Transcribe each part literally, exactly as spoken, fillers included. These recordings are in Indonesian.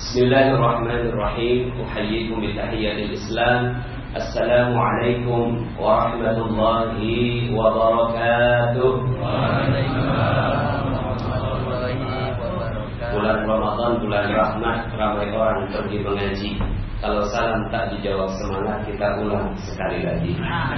Bismillahirrahmanirrahim. Uhayyikum bitahiyatil Islam. Assalamualaikum warahmatullahi wabarakatuh. Bulan Ramadan, bulan rahmat, ramai orang pergi mengaji. Kalau salam tak dijawab semangat, kita ulang sekali lagi.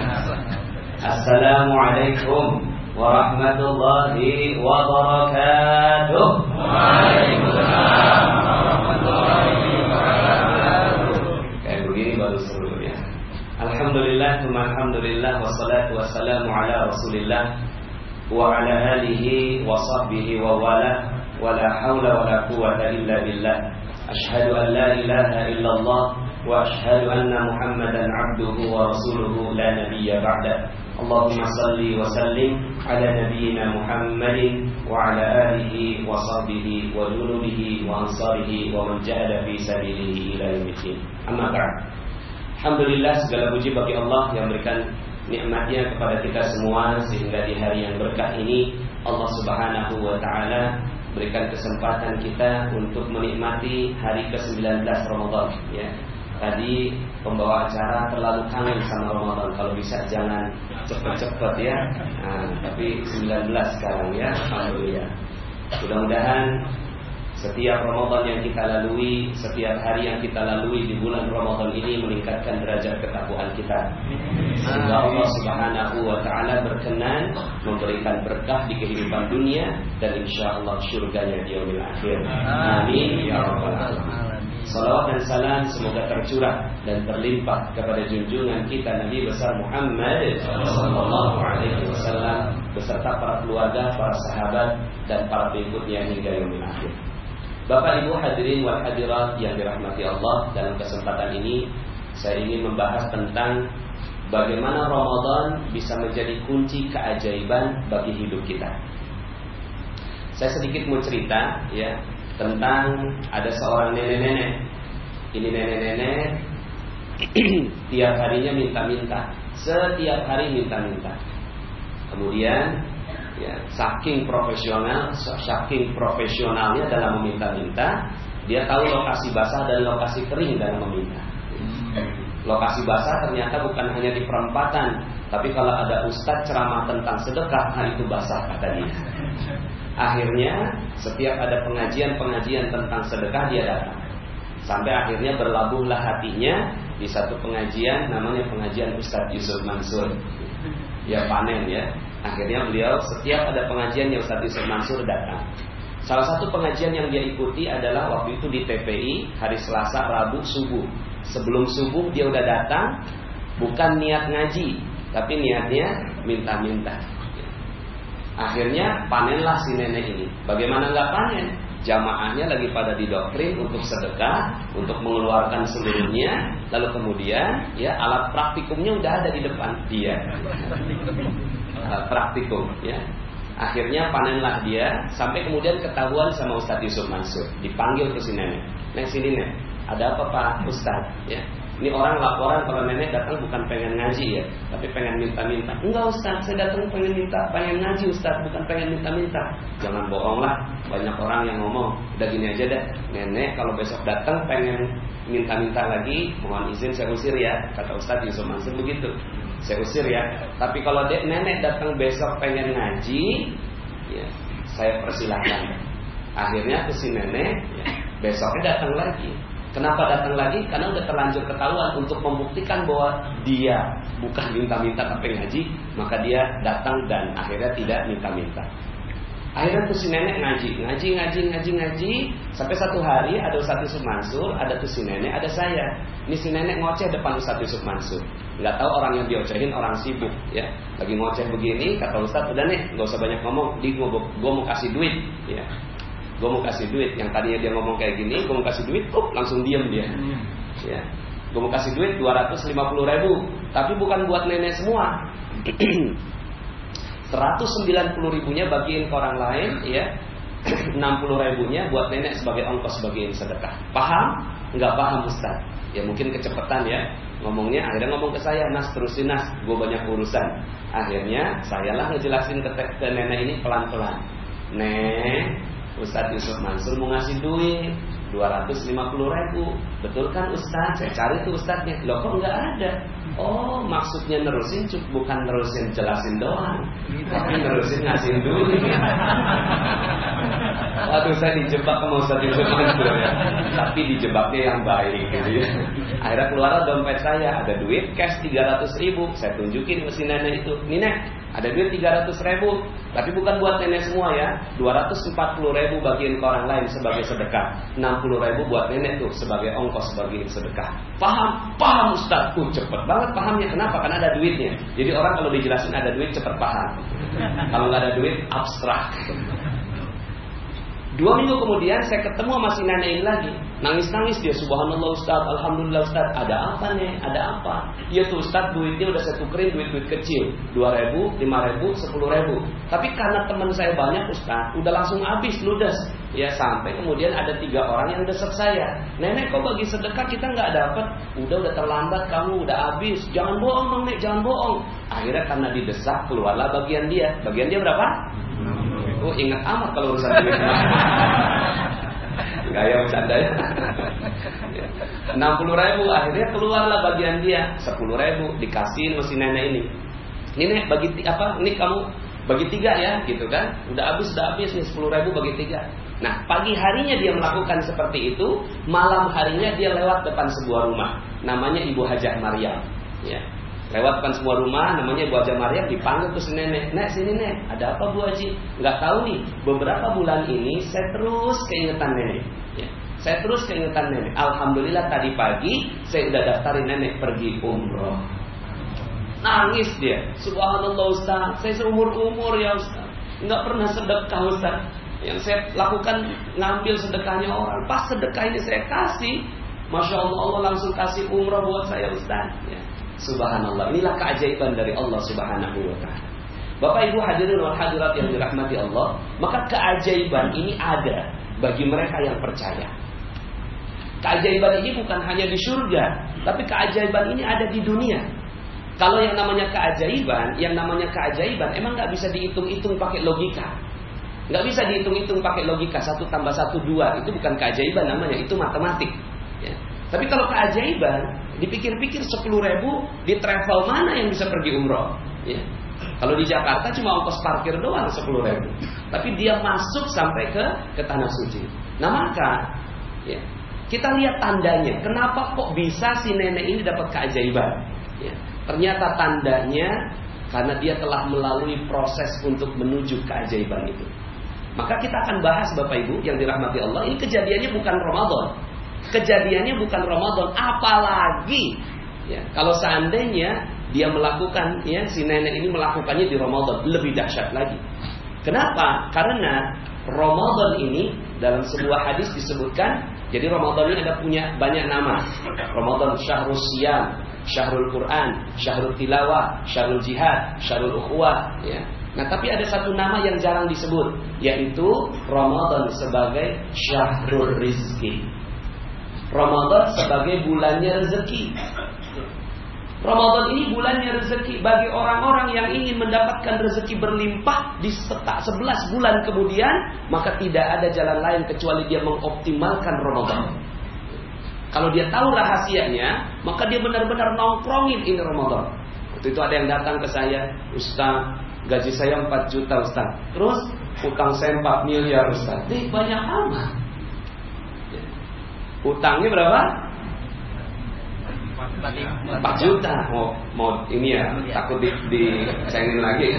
Assalamualaikum warahmatullahi wabarakatuh. Waalaikumsalam warahmatullahi wabarakatuh. Kayak begini baru seru ya. Alhamdulillah, alhamdulillah, wassalatu wassalamu ala Rasulillah wa ala alihi wa sahbihi wa wala, wa la hawla wa la quwwata illa billah. Ashhadu an la ilaha illallah wa ashhadu anna Muhammadan abduhu wa rasuluhu la nabiyya ba'da. Allahumma salli wa sallim ala nabiyyina Muhammadin wa ala alihi wa sahbihi wa junubihi wa ansarihi wa man jahada fi sabilihi ila yaumil din. Amma ba'd. Alhamdulillah, segala puji bagi Allah yang berikan nikmatnya kepada kita semua sehingga di hari yang berkah ini Allah Subhanahu wa taala berikan kesempatan kita untuk menikmati hari ke sembilan belas Ramadan ya. Tadi pembawa acara terlalu kangen sama Ramadan, kalau bisa jangan cepet-cepet ya. Nah, tapi sembilan belas sekarang ya, alhamdulillah. Mudah-mudahan setiap Ramadan yang kita lalui, setiap hari yang kita lalui di bulan Ramadan ini meningkatkan derajat ketakwaan kita. Sehingga Allah Subhanahu wa taala berkenan memberikan berkah di kehidupan dunia dan insyaallah syurganya di yaumil akhir. Amin ya rabbal alamin. Salawat dan salam semoga tercurah dan terlimpah kepada junjungan kita Nabi besar Muhammad sallallahu alaihi wasallam beserta para keluarga, para sahabat dan para pengikutnya hingga yaumil akhir. Bapak Ibu hadirin wal hadirat yang dirahmati Allah, dalam kesempatan ini saya ingin membahas tentang bagaimana Ramadan bisa menjadi kunci keajaiban bagi hidup kita. Saya sedikit mau cerita ya tentang ada seorang nenek-nenek. Ini nenek-nenek tiap harinya minta-minta, setiap hari minta-minta. Kemudian ya, saking profesional, saking profesionalnya dalam meminta-minta, dia tahu lokasi basah dan lokasi kering dalam meminta. Lokasi basah ternyata bukan hanya di perempatan, tapi kalau ada ustadz ceramah tentang sedekah, hal itu basah kata dia. Akhirnya setiap ada pengajian-pengajian tentang sedekah dia datang. Sampai akhirnya berlabuhlah hatinya di satu pengajian namanya pengajian Ustadz Yusuf Mansur. Ya panen ya. Akhirnya beliau setiap ada pengajian yang Ustadz Yusuf Mansur datang. Salah satu pengajian yang dia ikuti adalah waktu itu di T P I hari Selasa, Rabu, subuh. Sebelum subuh dia udah datang, bukan niat ngaji, tapi niatnya minta-minta. Akhirnya panenlah si nenek ini. Bagaimana nggak panen? Jamaahnya lagi pada didoktrin untuk sedekah, untuk mengeluarkan seluruhnya. Lalu kemudian ya alat praktikumnya udah ada di depan dia. Alat praktikum ya. Akhirnya panenlah dia sampai kemudian ketahuan sama Ustadz Yusuf Mansur. Dipanggil ke si nenek. Nek sini nek, ada apa Pak Ustadz? Ya. Ini orang laporan kalau nenek datang bukan pengen ngaji ya, tapi pengen minta-minta. Enggak Ustaz, saya datang pengen minta, pengen ngaji Ustaz, bukan pengen minta-minta. Jangan bohong lah, banyak orang yang ngomong. Udah gini aja deh, nenek kalau besok datang pengen minta-minta lagi, mohon izin saya usir ya, kata Ustaz Yusuf Mansur begitu. Saya usir ya. Tapi kalau dek nenek datang besok pengen ngaji, ya saya persilahkan. Akhirnya ke si nenek, ya, besoknya datang lagi. Kenapa datang lagi? Karena udah terlanjur ketahuan untuk membuktikan bahwa dia bukan minta-minta tapi ngaji, maka dia datang dan akhirnya tidak minta-minta. Akhirnya tuh si nenek ngaji, ngaji, ngaji, ngaji, ngaji, sampai satu hari ada Ustadz Yusuf Mansur, ada tuh si nenek, ada saya. Ini si nenek ngoceh depan Ustadz Yusuf Mansur. Nggak tahu orang yang diocehin orang sibuk, ya. Lagi ngoceh begini, kata Ustadz, udah nih, nggak usah banyak ngomong, di gua, gua mau kasih duit, ya. Gue mau kasih duit. Yang tadinya dia ngomong kayak gini, gue mau kasih duit, up, langsung diem dia. Ya. Gue mau kasih duit dua ratus lima puluh ribu, tapi bukan buat nenek semua. seratus sembilan puluh ribunya bagiin ke orang lain, ya. enam puluh ribunya buat nenek sebagai ongkos bagiin sedekah. Paham? Enggak paham Ustaz. Ya mungkin kecepatan ya ngomongnya. Akhirnya ngomong ke saya, Nas terusin Nas, gue banyak urusan. Akhirnya sayalah ngejelasin ke, ke nenek ini pelan-pelan. Nek, Ustadz Yusuf Mansur mau ngasih duit, dua ratus lima puluh ribu. Betul kan Ustaz? Saya cari tuh Ustaznya. Loh kok nggak ada? Oh, maksudnya nerusin bukan nerusin jelasin doang, tapi nerusin ngasihin duit. Waduh, saya dijebak sama Ustaz itu ya. Tapi dijebaknya yang baik gitu ya. Akhirnya keluar dompet saya, ada duit cash tiga ratus ribu. Saya tunjukin ke si nenek itu. Nih Nek, ada duit tiga ratus ribu. Tapi bukan buat nenek semua ya. dua ratus empat puluh ribu bagiin ke orang lain sebagai sedekah. enam puluh ribu buat nenek tuh sebagai ongkos bagiin sedekah. Paham? Paham Ustaz. Uh, cepet banget pahamnya. Kenapa? Karena ada duitnya. Jadi orang kalau dijelasin ada duit cepet paham. Kalau nggak ada duit abstrak. Dua minggu kemudian saya ketemu sama si nenek ini lagi. Nangis-nangis dia, subhanallah Ustaz, alhamdulillah Ustaz. Ada apa nih? Ada apa? Iya tuh Ustaz, duitnya udah saya tukerin duit-duit kecil, dua ribu, lima ribu, sepuluh ribu. Tapi karena teman saya banyak Ustaz, udah langsung habis, ludes. Ya sampai kemudian ada tiga orang yang desak saya. Nenek kok bagi sedekah kita nggak dapat? Udah udah terlambat kamu, udah habis. Jangan bohong dong Nek, jangan bohong. Akhirnya karena didesak keluarlah bagian dia. Bagian dia berapa? Oh ingat amat kalau urusan duit. Gaya bercanda ya. enam puluh ribu akhirnya keluarlah bagian dia. Sepuluh ribu dikasihin sama si nenek ini. Ini Nek bagi apa? Ini kamu bagi tiga ya gitu kan. Udah habis udah habis nih sepuluh ribu bagi tiga. Nah pagi harinya dia melakukan seperti itu. Malam harinya dia lewat depan sebuah rumah. Namanya Ibu Hajah Maryam ya. Lewat depan sebuah rumah namanya Ibu Hajah Maryam, dipanggil ke si nenek. Nek sini Nek, ada apa Bu Haji? Nggak tahu nih, beberapa bulan ini saya terus keingetan nenek ya. Saya terus keingetan nenek. Alhamdulillah tadi pagi saya udah daftarin nenek pergi umroh. Nangis dia. Subhanallah Ustaz, saya seumur-umur ya Ustaz nggak pernah sedekah Ustaz. Yang saya lakukan ngambil sedekahnya orang. Pas sedekah ini saya kasih, Masya Allah Allah langsung kasih umroh buat saya Ustaz ya. Subhanallah, inilah keajaiban dari Allah Subhanahu wa ta'ala. Bapak Ibu hadirin wal hadirat yang dirahmati Allah, maka keajaiban ini ada bagi mereka yang percaya. Keajaiban ini bukan hanya di surga, tapi keajaiban ini ada di dunia. Kalau yang namanya keajaiban, yang namanya keajaiban emang nggak bisa dihitung-hitung pakai logika. Nggak bisa dihitung-hitung pakai logika, satu tambah satu dua, itu bukan keajaiban namanya, itu matematik ya. Tapi kalau keajaiban, dipikir-pikir sepuluh ribu di travel mana yang bisa pergi umroh ya. Kalau di Jakarta cuma ongkos parkir doang sepuluh ribu. Tapi dia masuk sampai ke ke tanah suci. Nah maka ya, kita lihat tandanya. Kenapa kok bisa si nenek ini dapat keajaiban ya. Ternyata tandanya karena dia telah melalui proses untuk menuju keajaiban itu. Maka kita akan bahas Bapak Ibu yang dirahmati Allah. Ini kejadiannya bukan Ramadan. Kejadiannya bukan Ramadan, apalagi ya, kalau seandainya dia melakukan ya, si nenek ini melakukannya di Ramadan, lebih dahsyat lagi. Kenapa? Karena Ramadan ini dalam sebuah hadis disebutkan, jadi Ramadan ini ada punya banyak nama. Ramadan Syahrul Siyam, Syahrul Quran, Syahrul Tilawah, Syahrul Jihad, Syahrul Ukhuwah ya. Nah tapi ada satu nama yang jarang disebut, yaitu Ramadan sebagai Syahrul Rizki. Ramadan sebagai bulannya rezeki. Ramadan ini bulannya rezeki bagi orang-orang yang ingin mendapatkan rezeki berlimpah di sebelas bulan kemudian, maka tidak ada jalan lain kecuali dia mengoptimalkan Ramadan. Kalau dia tahu rahasianya, maka dia benar-benar nongkrongin ini Ramadan. Waktu itu ada yang datang ke saya, Ustaz, gaji saya empat juta Ustaz. Terus utang saya empat miliar Ustaz. Nih banyak amat. Utangnya berapa? empat juta. Mau mau ini ya, takut di dicengin lagi.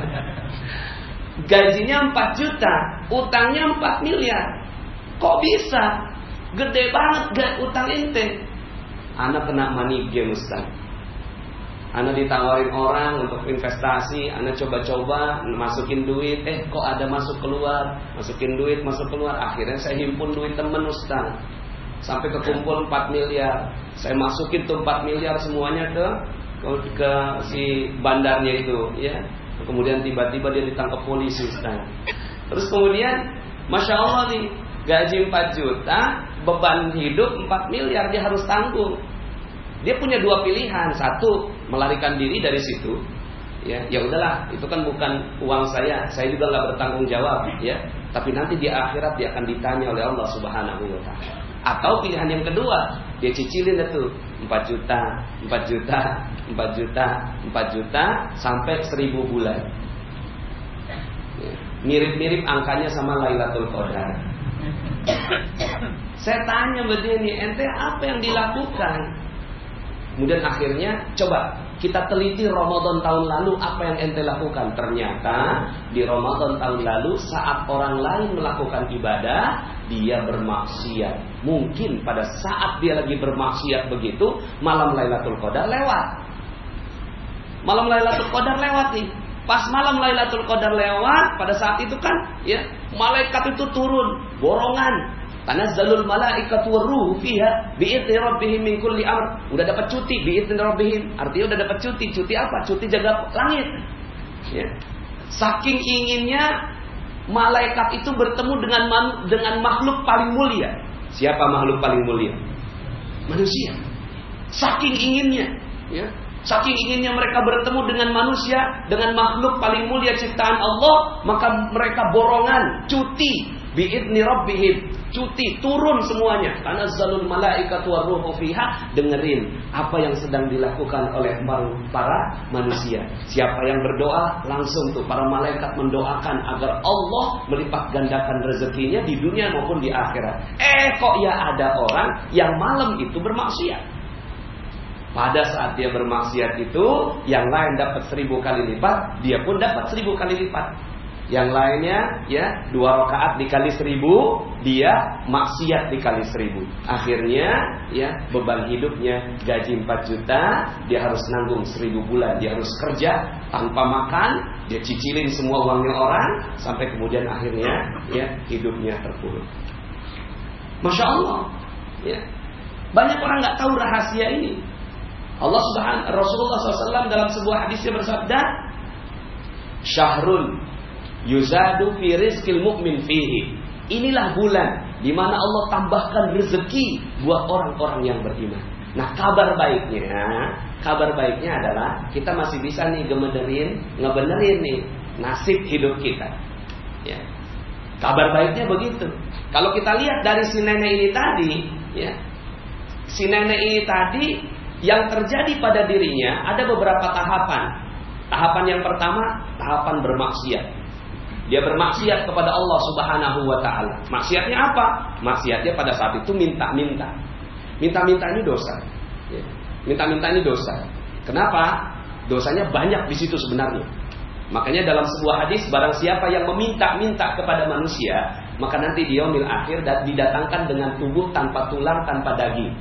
Gajinya empat juta, utangnya empat miliar. Kok bisa? Gede banget utang ente. Anak kena money game Ustaz. Anak ditawarin orang untuk investasi, anak coba-coba masukin duit, eh kok ada masuk keluar, masukin duit masuk keluar. Akhirnya saya himpun duit temen Ustaz. Sampai kekumpul empat miliar. Saya masukin tuh empat miliar semuanya ke, ke ke si bandarnya itu ya. Kemudian tiba-tiba dia ditangkap polisi Ustaz. Terus kemudian Masya Allah nih, gaji empat juta, beban hidup empat miliar dia harus tanggung. Dia punya dua pilihan. Satu, melarikan diri dari situ. Ya, ya udahlah, itu kan bukan uang saya. Saya juga nggak bertanggung jawab ya. tapi nanti di akhirat dia akan ditanya oleh Allah Subhanahu wa taala. Atau pilihan yang kedua, dia cicilin itu empat juta, empat juta, empat juta, empat juta sampai seribu bulan. Mirip-mirip angkanya sama Lailatul Qadar. Saya tanya begini, ente apa yang dilakukan? Kemudian akhirnya coba kita teliti Ramadan tahun lalu apa yang ente lakukan. Ternyata di Ramadan tahun lalu saat orang lain melakukan ibadah, dia bermaksiat. Mungkin pada saat dia lagi bermaksiat begitu, malam Lailatul Qadar lewat. Malam Lailatul Qadar lewat nih. Pas malam Lailatul Qadar lewat, pada saat itu kan ya, malaikat itu turun, borongan. Tanazzalul malaikatu waruhu fiha bi'izni rabbihim min kulli amr. Udah dapat cuti bi'izni rabbihim. Artinya udah dapat cuti. Cuti apa? Cuti jaga langit. Ya. Saking inginnya malaikat itu bertemu dengan man, dengan makhluk paling mulia. Siapa makhluk paling mulia? Manusia. Saking inginnya, ya. Saking inginnya mereka bertemu dengan manusia, dengan makhluk paling mulia ciptaan Allah, maka mereka borongan, cuti bi'izni rabbihim. Cuti, turun semuanya. Tanazzalul malaikatu waruhu fiha. Dengerin apa yang sedang dilakukan oleh para manusia. Siapa yang berdoa, langsung tuh para malaikat mendoakan agar Allah melipat gandakan rezekinya di dunia maupun di akhirat. Eh kok ya ada orang yang malam itu bermaksiat. Pada saat dia bermaksiat itu, yang lain dapat seribu kali lipat, dia pun dapat seribu kali lipat. Yang lainnya ya dua rakaat dikali seribu, dia maksiat dikali seribu. Akhirnya ya beban hidupnya gaji empat juta, dia harus nanggung seribu bulan. Dia harus kerja tanpa makan, dia cicilin semua uangnya orang, sampai kemudian akhirnya ya hidupnya terpuruk. Masya Allah ya. Banyak orang gak tahu rahasia ini. Allah Subhanahu Rasulullah shallallahu alaihi wasallam dalam sebuah hadisnya bersabda, syahrun yuzadu fi rizqil mu'min fihi. Inilah bulan di mana Allah tambahkan rezeki buat orang-orang yang beriman. Nah, kabar baiknya, kabar baiknya adalah kita masih bisa nih ngebenerin, ngebenerin nih nasib hidup kita. Ya. Kabar baiknya begitu. Kalau kita lihat dari si nenek ini tadi, ya. Si nenek ini tadi yang terjadi pada dirinya ada beberapa tahapan. Tahapan yang pertama, tahapan bermaksiat. Dia bermaksiat kepada Allah Subhanahu wa taala. Maksiatnya apa? Maksiatnya pada saat itu minta-minta. Minta-minta ini dosa. Minta-minta ini dosa. Kenapa? Dosanya banyak di situ sebenarnya. Makanya dalam sebuah hadis, barang siapa yang meminta-minta kepada manusia, maka nanti di yaumil akhir didatangkan dengan tubuh tanpa tulang, tanpa daging.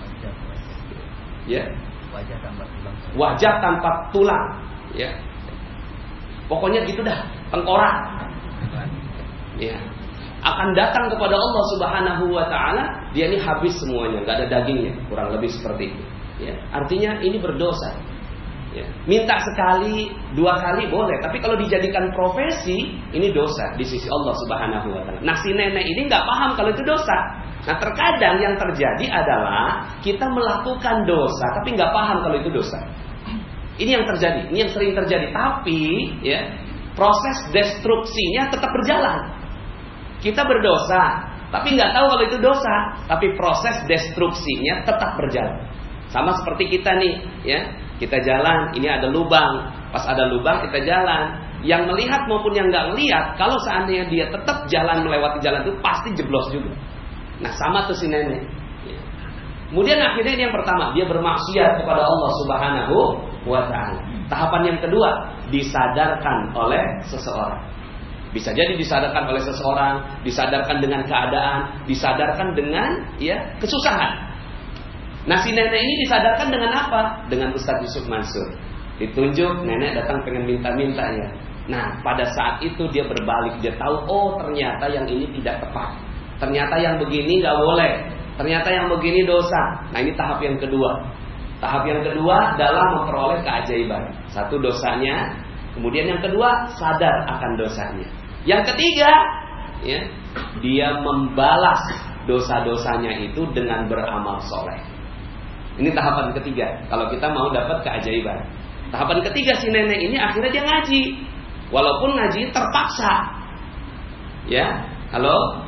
Ya. Wajah tanpa tulang. Wajah tanpa tulang. Ya. Pokoknya gitu dah, tengkorak. Ya. Akan datang kepada Allah Subhanahu wa taala, dia ini habis semuanya, enggak ada dagingnya, kurang lebih seperti itu. Ya. Artinya ini berdosa. Ya. Minta sekali, dua kali boleh, tapi kalau dijadikan profesi, ini dosa di sisi Allah Subhanahu wa taala. Nah, si nenek ini enggak paham kalau itu dosa. Nah, terkadang yang terjadi adalah kita melakukan dosa tapi nggak paham kalau itu dosa. Ini yang terjadi, ini yang sering terjadi. Tapi ya, proses destruksinya tetap berjalan. Kita berdosa tapi nggak tahu kalau itu dosa, tapi proses destruksinya tetap berjalan. Sama seperti kita nih, ya. Kita jalan, ini ada lubang. Pas ada lubang kita jalan. Yang melihat maupun yang nggak melihat, kalau seandainya dia tetap jalan melewati jalan itu pasti jeblos juga. Nah, sama tuh si nenek. Kemudian akhirnya ini yang pertama, dia bermaksiat kepada Allah Subhanahu wa taala. Tahapan yang kedua, disadarkan oleh seseorang. Bisa jadi disadarkan oleh seseorang, disadarkan dengan keadaan, disadarkan dengan ya kesusahan. Nah, si nenek ini disadarkan dengan apa? Dengan Ustadz Yusuf Mansur. Ditunjuk, nenek datang pengen minta-minta ya. Nah, pada saat itu dia berbalik, dia tahu oh ternyata yang ini tidak tepat. Ternyata yang begini gak boleh. Ternyata yang begini dosa. Nah, ini tahap yang kedua. Tahap yang kedua dalam memperoleh keajaiban. Satu dosanya. Kemudian yang kedua sadar akan dosanya. Yang ketiga ya, dia membalas dosa-dosanya itu dengan beramal soleh. Ini tahapan ketiga. Kalau kita mau dapat keajaiban. Tahapan ketiga si nenek ini akhirnya dia ngaji. Walaupun ngaji terpaksa. Ya, halo?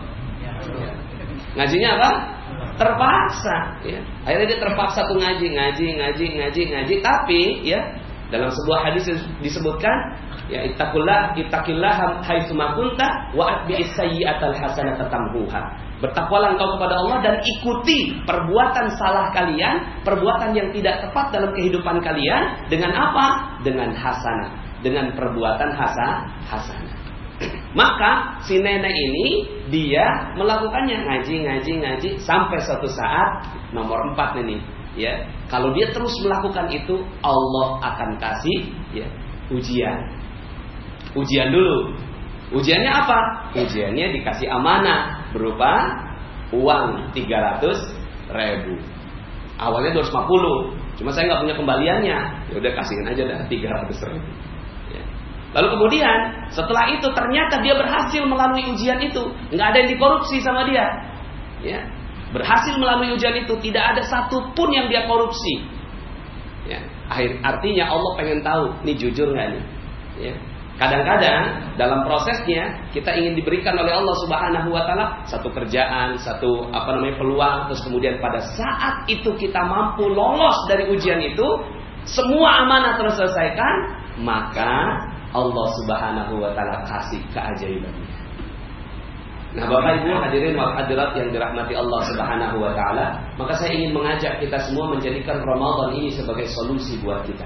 Ngajinya apa? Terpaksa. Ya. Akhirnya dia terpaksa tuh ngaji, ngaji, ngaji, ngaji, ngaji. Tapi ya dalam sebuah hadis disebutkan, ya ittaqullah, ittaqillah haitsu ma kunta wa atbi'is sayyi'atal hasanata tamhuha. Bertakwalah engkau kepada Allah dan ikuti perbuatan salah kalian, perbuatan yang tidak tepat dalam kehidupan kalian dengan apa? Dengan hasanah, dengan perbuatan hasa, hasanah. Maka si nenek ini dia melakukannya ngaji, ngaji, ngaji sampai suatu saat nomor empat ini, ya. Kalau dia terus melakukan itu, Allah akan kasih ya ujian. Ujian dulu. Ujiannya apa? Ujiannya dikasih amanah berupa uang tiga ratus ribu. Awalnya dua ratus lima puluh. Cuma saya nggak punya kembaliannya. Ya udah kasihin aja dah tiga ratus ribu. Ya. Lalu kemudian setelah itu ternyata dia berhasil melalui ujian itu. Nggak ada yang dikorupsi sama dia. Ya. Berhasil melalui ujian itu, tidak ada satupun yang dia korupsi. Ya. Akhir, artinya Allah pengen tahu, nih jujur nggak nih? Ya. Kadang-kadang dalam prosesnya kita ingin diberikan oleh Allah Subhanahu wa taala satu kerjaan, satu apa namanya peluang, terus kemudian pada saat itu kita mampu lolos dari ujian itu, semua amanah terselesaikan, maka Allah Subhanahu wa taala kasih keajaibannya. Nah, Bapak Ibu hadirin wal hadirat yang dirahmati Allah Subhanahu wa taala, maka saya ingin mengajak kita semua menjadikan Ramadan ini sebagai solusi buat kita.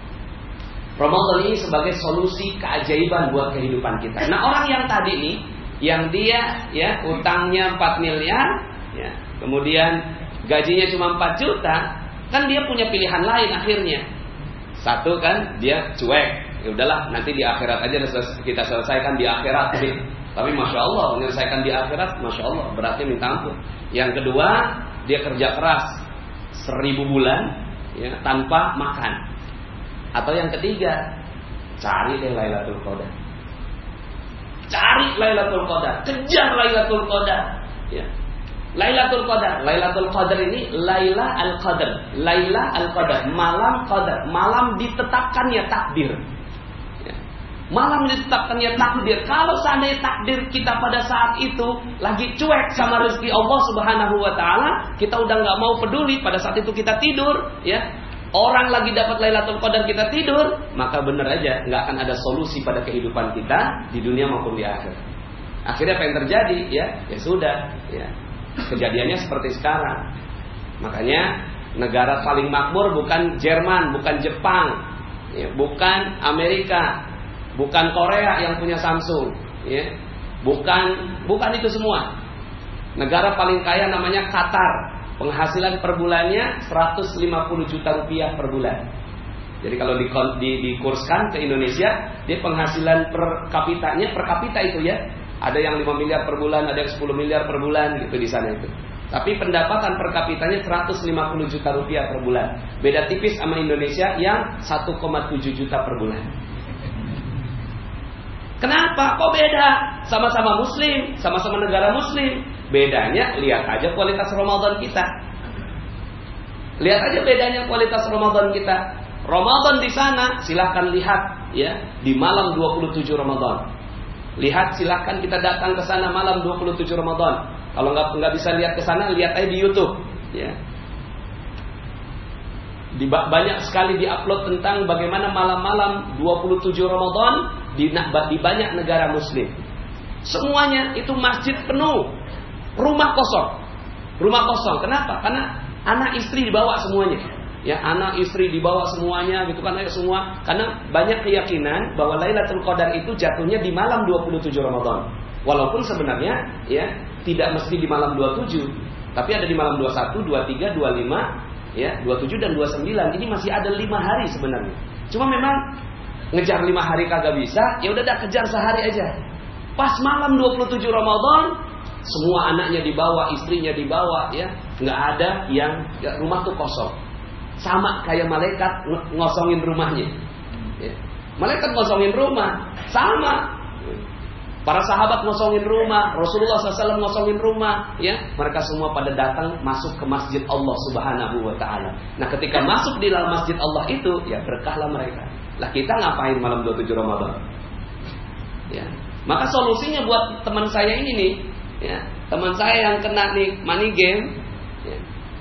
Ramadan ini sebagai solusi keajaiban buat kehidupan kita. Nah, orang yang tadi nih, yang dia ya utangnya empat miliar, ya, kemudian gajinya cuma empat juta, kan dia punya pilihan lain akhirnya. Satu kan dia cuek, ya udahlah nanti di akhirat aja kita selesaikan di akhirat. Tapi masya Allah menyelesaikan di akhirat, masya Allah beratnya minta ampun. Yang kedua dia kerja keras seribu bulan ya, tanpa makan. Atau yang ketiga, cari deh Lailatul Qadar. Cari Lailatul Qadar, kejar Lailatul Qadar. Ya. Lailatul Qadar, Lailatul Qadar ini Laila Al-Qadar, Laila Al-Qadar, malam Qadar, malam ditetapkannya takdir. Ya. Malam ditetapkannya takdir. Kalau seandainya takdir kita pada saat itu lagi cuek sama rezeki Allah Subhanahu wa taala, kita udah nggak mau peduli, pada saat itu kita tidur, ya. Orang lagi dapat Lailatul Qadar kita tidur, maka benar aja nggak akan ada solusi pada kehidupan kita di dunia maupun di akhirat. Akhirnya apa yang terjadi? Ya, ya sudah. Ya. Kejadiannya seperti sekarang. Makanya negara paling makmur bukan Jerman, bukan Jepang, ya, bukan Amerika, bukan Korea yang punya Samsung, ya, bukan bukan itu semua. Negara paling kaya namanya Qatar. Penghasilan per bulannya seratus lima puluh juta rupiah per bulan. Jadi kalau di, di, dikurskan ke Indonesia, dia penghasilan per kapitanya, per kapita itu ya, ada yang lima miliar per bulan, ada yang sepuluh miliar per bulan gitu di sana itu. Tapi pendapatan per kapitanya seratus lima puluh juta rupiah per bulan. Beda tipis sama Indonesia yang satu koma tujuh juta per bulan. Kenapa? Kok beda? Sama-sama muslim, sama-sama negara muslim. Bedanya, lihat aja kualitas Ramadan kita. Lihat aja bedanya kualitas Ramadan kita. Ramadan di sana, silahkan lihat ya, di malam dua puluh tujuh Ramadan. Lihat, silahkan kita datang ke sana malam dua puluh tujuh Ramadan. Kalau nggak nggak bisa lihat ke sana, lihat aja di YouTube. Ya. Di, banyak sekali diupload tentang bagaimana malam-malam dua puluh tujuh Ramadan di, di banyak negara Muslim. Semuanya itu masjid penuh. Rumah kosong, rumah kosong. Kenapa? Karena anak istri dibawa semuanya. Ya, anak istri dibawa semuanya, gitu kan, semua. Karena banyak keyakinan bahwa Lailatul Qadar itu jatuhnya di malam dua puluh tujuh Ramadan. Walaupun sebenarnya, ya, tidak mesti di malam dua puluh tujuh, tapi ada di malam dua puluh satu, dua puluh tiga, dua puluh lima, ya, dua puluh tujuh dan dua puluh sembilan. Ini masih ada lima hari sebenarnya. Cuma memang ngejar lima hari kagak bisa. Ya udah dah, kejar sehari aja. Pas malam dua puluh tujuh Ramadan, semua anaknya dibawa, istrinya dibawa, ya, nggak ada yang ya, rumah tuh kosong, sama kayak malaikat ngosongin rumahnya. Ya. Malaikat ngosongin rumah, sama. Para sahabat ngosongin rumah, Rasulullah shallallahu alaihi wasallam ngosongin rumah, ya. Mereka semua pada datang masuk ke masjid Allah Subhanahu wa taala. Nah, ketika masuk di dalam masjid Allah itu, ya berkahlah mereka. Lah kita ngapain malam dua puluh tujuh Ramadan? Ya. Maka solusinya buat teman saya ini nih, ya, teman saya yang kena nih money game, ya,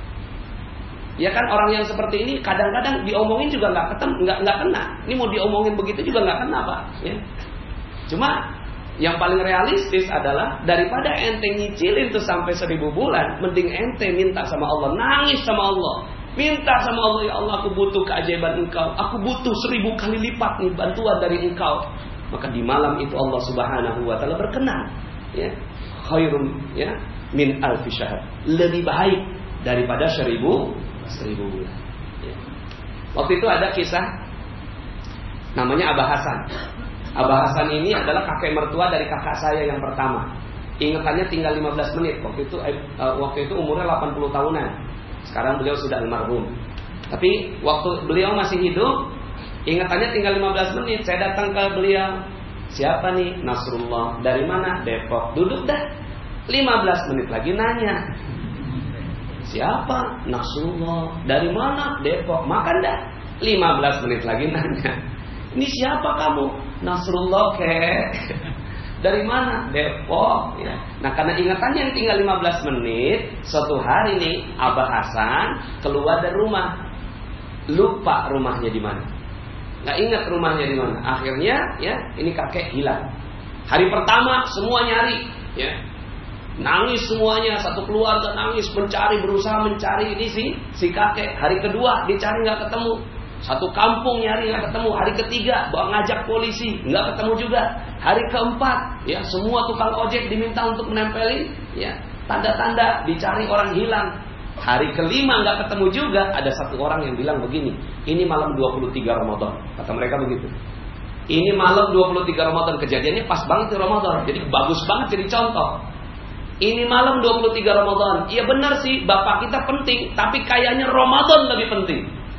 ya kan orang yang seperti ini kadang-kadang diomongin juga nggak ketemu, nggak nggak kena. Ini mau diomongin begitu juga nggak kena Pak. Ya. Cuma yang paling realistis adalah daripada ente nyicilin tuh sampai seribu bulan, mending ente minta sama Allah, nangis sama Allah, minta sama Allah, ya Allah aku butuh keajaiban Engkau, aku butuh seribu kali lipat nih bantuan dari Engkau. Maka di malam itu Allah Subhanahu Wa Taala berkenan, ya, khairum ya min alfi syahr, lebih baik daripada seribu seribu bulan. Ya. Waktu itu ada kisah namanya Abah Hasan. Abah Hasan ini adalah kakek mertua dari kakak saya yang pertama. Ingatannya tinggal lima belas menit. Waktu itu uh, waktu itu umurnya delapan puluh tahunan. Sekarang beliau sudah almarhum. Tapi waktu beliau masih hidup, ingatannya tinggal lima belas menit. Saya datang ke beliau. Siapa nih? Nasrullah. Dari mana? Depok. Duduk dah. lima belas menit lagi nanya. Siapa? Nasrullah. Dari mana? Depok. Makan dah. lima belas menit lagi nanya. Ini siapa kamu? Nasrullah kek. Dari mana? Depok ya. Nah karena ingatannya yang tinggal lima belas menit, suatu hari nih Abah Hasan keluar dari rumah, lupa rumahnya di mana, nggak ingat rumahnya di mana. Akhirnya ya ini kakek hilang. Hari pertama semua nyari ya, nangis semuanya, satu keluarga nangis mencari, berusaha mencari ini si si kakek. Hari kedua dicari nggak ketemu. Satu kampung nyari nggak ketemu. Hari ketiga bawa ngajak polisi nggak ketemu juga. Hari keempat ya semua tukang ojek diminta untuk menempelin ya tanda-tanda dicari orang hilang. Hari kelima nggak ketemu juga. Ada satu orang yang bilang begini, ini malam dua puluh tiga Ramadan, kata mereka begitu. Ini malam dua puluh tiga Ramadan, kejadiannya pas banget di Ramadan, jadi bagus banget jadi contoh. Ini malam dua puluh tiga Ramadan. Iya benar sih, bapak kita penting, tapi kayaknya Ramadan lebih penting.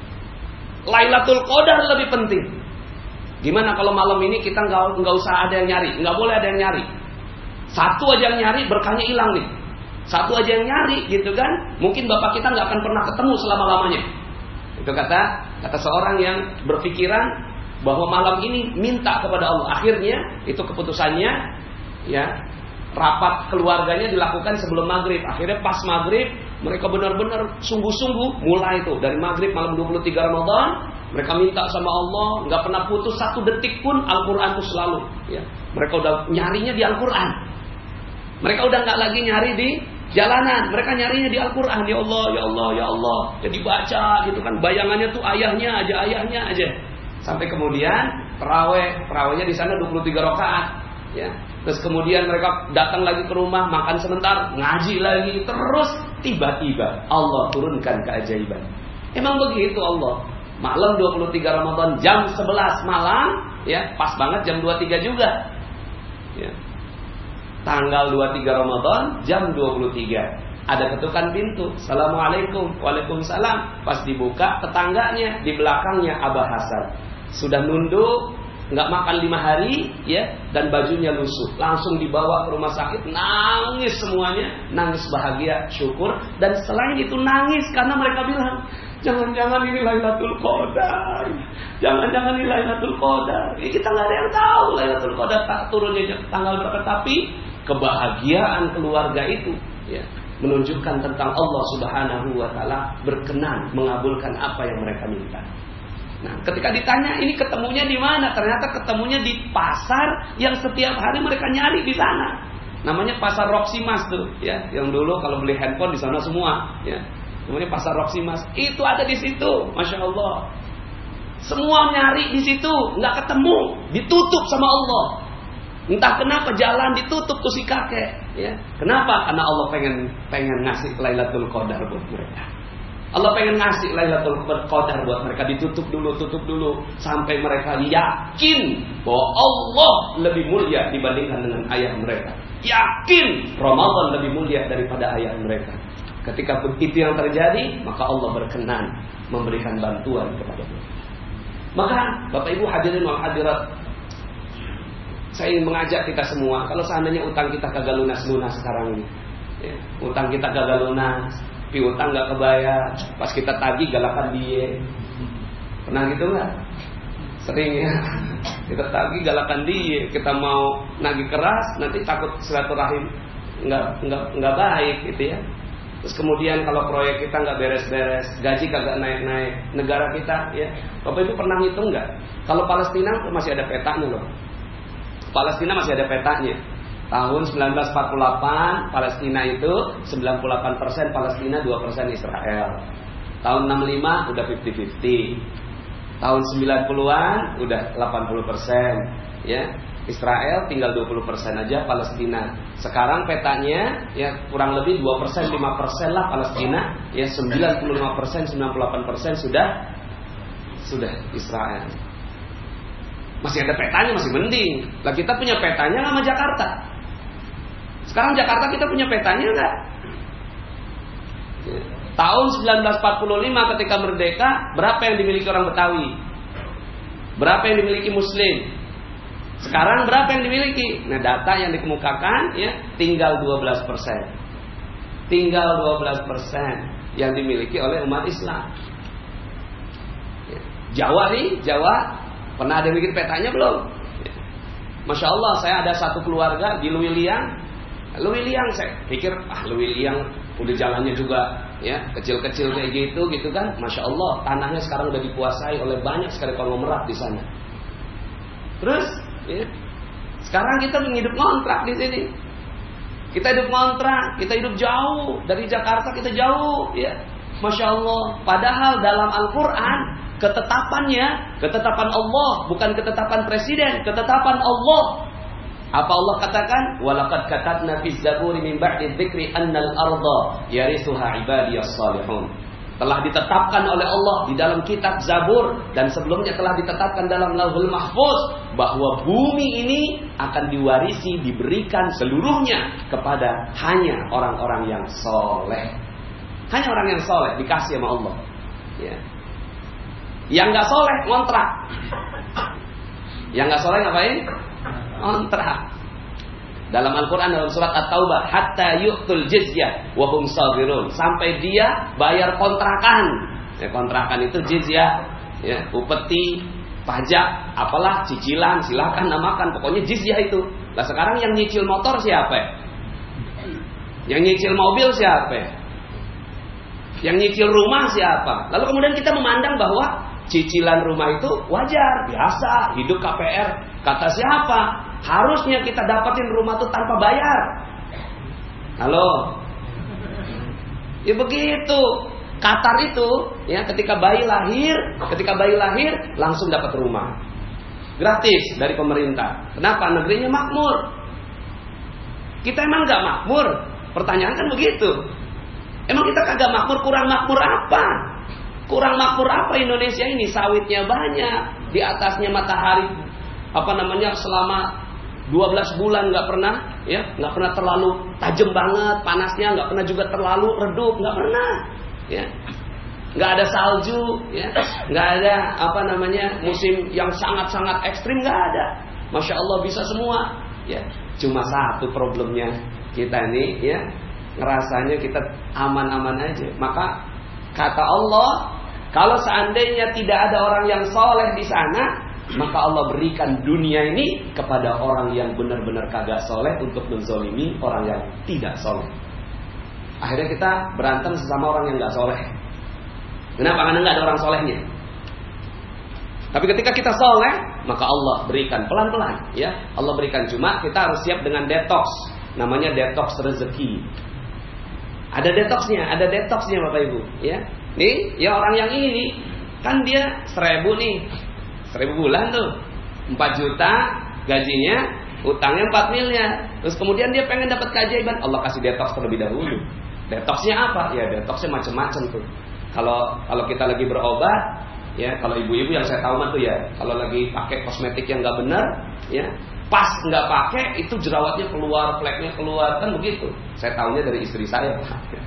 Lailatul Qadar lebih penting. Gimana kalau malam ini kita nggak nggak usah ada yang nyari, nggak boleh ada yang nyari. Satu aja yang nyari berkahnya hilang nih. Satu aja yang nyari, gitu kan? Mungkin bapak kita nggak akan pernah ketemu selama lamanya. Itu kata kata seorang yang berpikiran bahwa malam ini minta kepada Allah. Akhirnya itu keputusannya, ya rapat keluarganya dilakukan sebelum maghrib. Akhirnya pas maghrib mereka benar-benar sungguh-sungguh mulai itu dari maghrib malam dua puluh tiga Ramadan. Mereka minta sama Allah, nggak pernah putus satu detik pun. Al-Quran itu selalu. Ya. Mereka udah nyarinya di Al-Quran. Mereka udah nggak lagi nyari di jalanan. Mereka nyarinya di Al-Quran. Ya Allah, ya Allah, ya Allah. Jadi baca gitu kan. Bayangannya tuh ayahnya aja, ayahnya aja. Sampai kemudian terawih, terawihnya di sana dua puluh tiga rakaat. Ya. Terus kemudian mereka datang lagi ke rumah, makan sebentar, ngaji lagi. Terus tiba-tiba Allah turunkan keajaiban. Emang begitu Allah. Malam dua puluh tiga Ramadan jam sebelas malam, ya pas banget jam dua puluh tiga juga. Ya. Tanggal dua puluh tiga Ramadan jam dua puluh tiga. Ada ketukan pintu. Assalamualaikum. Waalaikumsalam. Pas dibuka, tetangganya di belakangnya Abah Hasan. Sudah nunduk, nggak makan lima hari, ya, dan bajunya lusuh. Langsung dibawa ke rumah sakit, nangis semuanya, nangis bahagia, syukur. Dan selain itu nangis karena mereka bilang, jangan-jangan ini Lailatul Qadar, jangan-jangan ini Lailatul Qadar. Ini kita nggak ada yang tahu Lailatul Qadar tak turunnya tanggal berapa, tapi kebahagiaan keluarga itu, ya, menunjukkan tentang Allah Subhanahu Wa Taala berkenan mengabulkan apa yang mereka minta. Nah, ketika ditanya ini ketemunya di mana, ternyata ketemunya di pasar yang setiap hari mereka nyari di sana. Namanya Pasar Roksimas tuh, ya, yang dulu kalau beli handphone di sana semua, ya. Namanya Pasar Roksimas. Itu ada di situ, masya Allah. Semua nyari di situ, nggak ketemu, ditutup sama Allah. Entah kenapa jalan ditutup tuh si kakek, ya. Kenapa? Karena Allah pengen pengen ngasih Lailatul Qadar buat mereka. Allah pengen ngasih Lailatul Qadar buat mereka, ditutup dulu, tutup dulu sampai mereka yakin bahwa Allah lebih mulia dibandingkan dengan ayah mereka. Yakin Ramadan lebih mulia daripada ayah mereka. Ketika itu yang terjadi, maka Allah berkenan memberikan bantuan kepada mereka. Maka Bapak Ibu hadirin wal hadirat, saya ingin mengajak kita semua, kalau seandainya utang kita kagak lunas-lunas sekarang ini, ya, utang kita kagak lunas, piutang nggak kebayar, pas kita tagih galakan dia, pernah gitu nggak? Sering ya. Kita tagih galakan dia, kita mau nagih keras, nanti takut silaturahim nggak nggak nggak baik gitu ya. Terus kemudian kalau proyek kita nggak beres-beres, gaji kagak naik-naik, negara kita ya. Bapak Ibu pernah ngitung nggak? Kalau Palestina masih ada petanya loh. Palestina masih ada petanya. Tahun seribu sembilan ratus empat puluh delapan Palestina itu sembilan puluh delapan persen Palestina, dua persen Israel. Tahun enam puluh lima udah lima puluh lima puluh. Tahun sembilan puluhan udah delapan puluh persen ya. Israel tinggal dua puluh persen aja Palestina. Sekarang petanya ya kurang lebih dua persen, lima persen lah Palestina. Ya sembilan puluh lima persen, sembilan puluh delapan persen sudah sudah Israel. Masih ada petanya, masih mending. Lah kita punya petanya sama Jakarta. Sekarang Jakarta kita punya petanya enggak? Tahun seribu sembilan ratus empat puluh lima ketika merdeka, berapa yang dimiliki orang Betawi? Berapa yang dimiliki Muslim? Sekarang berapa yang dimiliki? Nah, data yang dikemukakan ya tinggal dua belas persen. Tinggal dua belas persen yang dimiliki oleh umat Islam. Jawa nih, Jawa pernah ada yang bikin petanya belum? Masya Allah, saya ada satu keluarga di Luwiliang. Luwiliang saya pikir ah Luwiliang udah jalannya juga ya kecil-kecil kayak gitu gitu kan. Masya Allah, tanahnya sekarang udah dikuasai oleh banyak sekali konglomerat di sana. Terus ya, sekarang kita hidup ngontrak di sini. Kita hidup ngontrak, kita hidup jauh dari Jakarta, kita jauh ya. Masya Allah, padahal dalam Al-Quran ketetapannya, ketetapan Allah, bukan ketetapan presiden, ketetapan Allah. Apa Allah katakan? Walaqad katabna fiz zaburi min ba'di dzikri annal arda yarithuha ibadiyas salihun. Telah ditetapkan oleh Allah di dalam kitab Zabur dan sebelumnya telah ditetapkan dalam Lauhul Mahfuz bahwa bumi ini akan diwarisi, diberikan seluruhnya kepada hanya orang-orang yang soleh. Hanya orang yang soleh dikasih sama Allah. Ya. Yang nggak soleh ngontrak. Yang nggak soleh ngapain? Ngontrak. Dalam Al-Quran dalam surat At-Taubah, hatta yu'tul jizyah wa hum saghirun, sampai dia bayar kontrakan. Ya, kontrakan itu jizyah, ya, upeti, pajak, apalah cicilan, silakan namakan, pokoknya jizyah itu. Lah sekarang yang nyicil motor siapa? Yang nyicil mobil siapa? Yang nyicil rumah siapa? Lalu kemudian kita memandang bahwa cicilan rumah itu wajar, biasa, hidup K P R. Kata siapa? Harusnya kita dapatin rumah itu tanpa bayar. Halo? Ya begitu. Qatar itu, ya ketika bayi lahir, ketika bayi lahir langsung dapat rumah. Gratis dari pemerintah. Kenapa? Negerinya makmur. Kita emang gak makmur? Pertanyaan kan begitu. Emang kita kagak makmur, kurang makmur apa? Kurang makmur apa Indonesia ini? Sawitnya banyak, di atasnya matahari apa namanya selama dua belas bulan nggak pernah, ya nggak pernah terlalu tajam banget panasnya, nggak pernah juga terlalu redup, nggak pernah, ya nggak ada salju, ya nggak ada apa namanya musim yang sangat-sangat ekstrim, nggak ada. Masya Allah bisa semua, ya cuma satu problemnya kita ini, ya ngerasanya kita aman-aman aja. Maka kata Allah, kalau seandainya tidak ada orang yang soleh di sana, maka Allah berikan dunia ini kepada orang yang benar-benar kagak soleh untuk menzolimi orang yang tidak soleh. Akhirnya kita berantem sesama orang yang gak soleh. Kenapa? Karena gak ada orang solehnya. Tapi ketika kita soleh, maka Allah berikan pelan-pelan, ya Allah berikan. Cuma kita harus siap dengan detox. Namanya detox rezeki. Ada detoxnya, ada detoxnya Bapak Ibu, ya. Nih, ya orang yang ini kan dia seribu nih, seribu bulan tuh, empat juta gajinya, utangnya empat miliar. Terus kemudian dia pengen dapat keajaiban, Allah kasih detox terlebih dahulu. Detoxnya apa? Ya detoxnya macam-macam tuh. Kalau kalau kita lagi berobat, ya kalau ibu-ibu yang saya tahu mah tuh ya, kalau lagi pakai kosmetik yang nggak benar, ya pas nggak pakai itu jerawatnya keluar, fleknya keluar, kan begitu. Saya tahunya dari istri saya.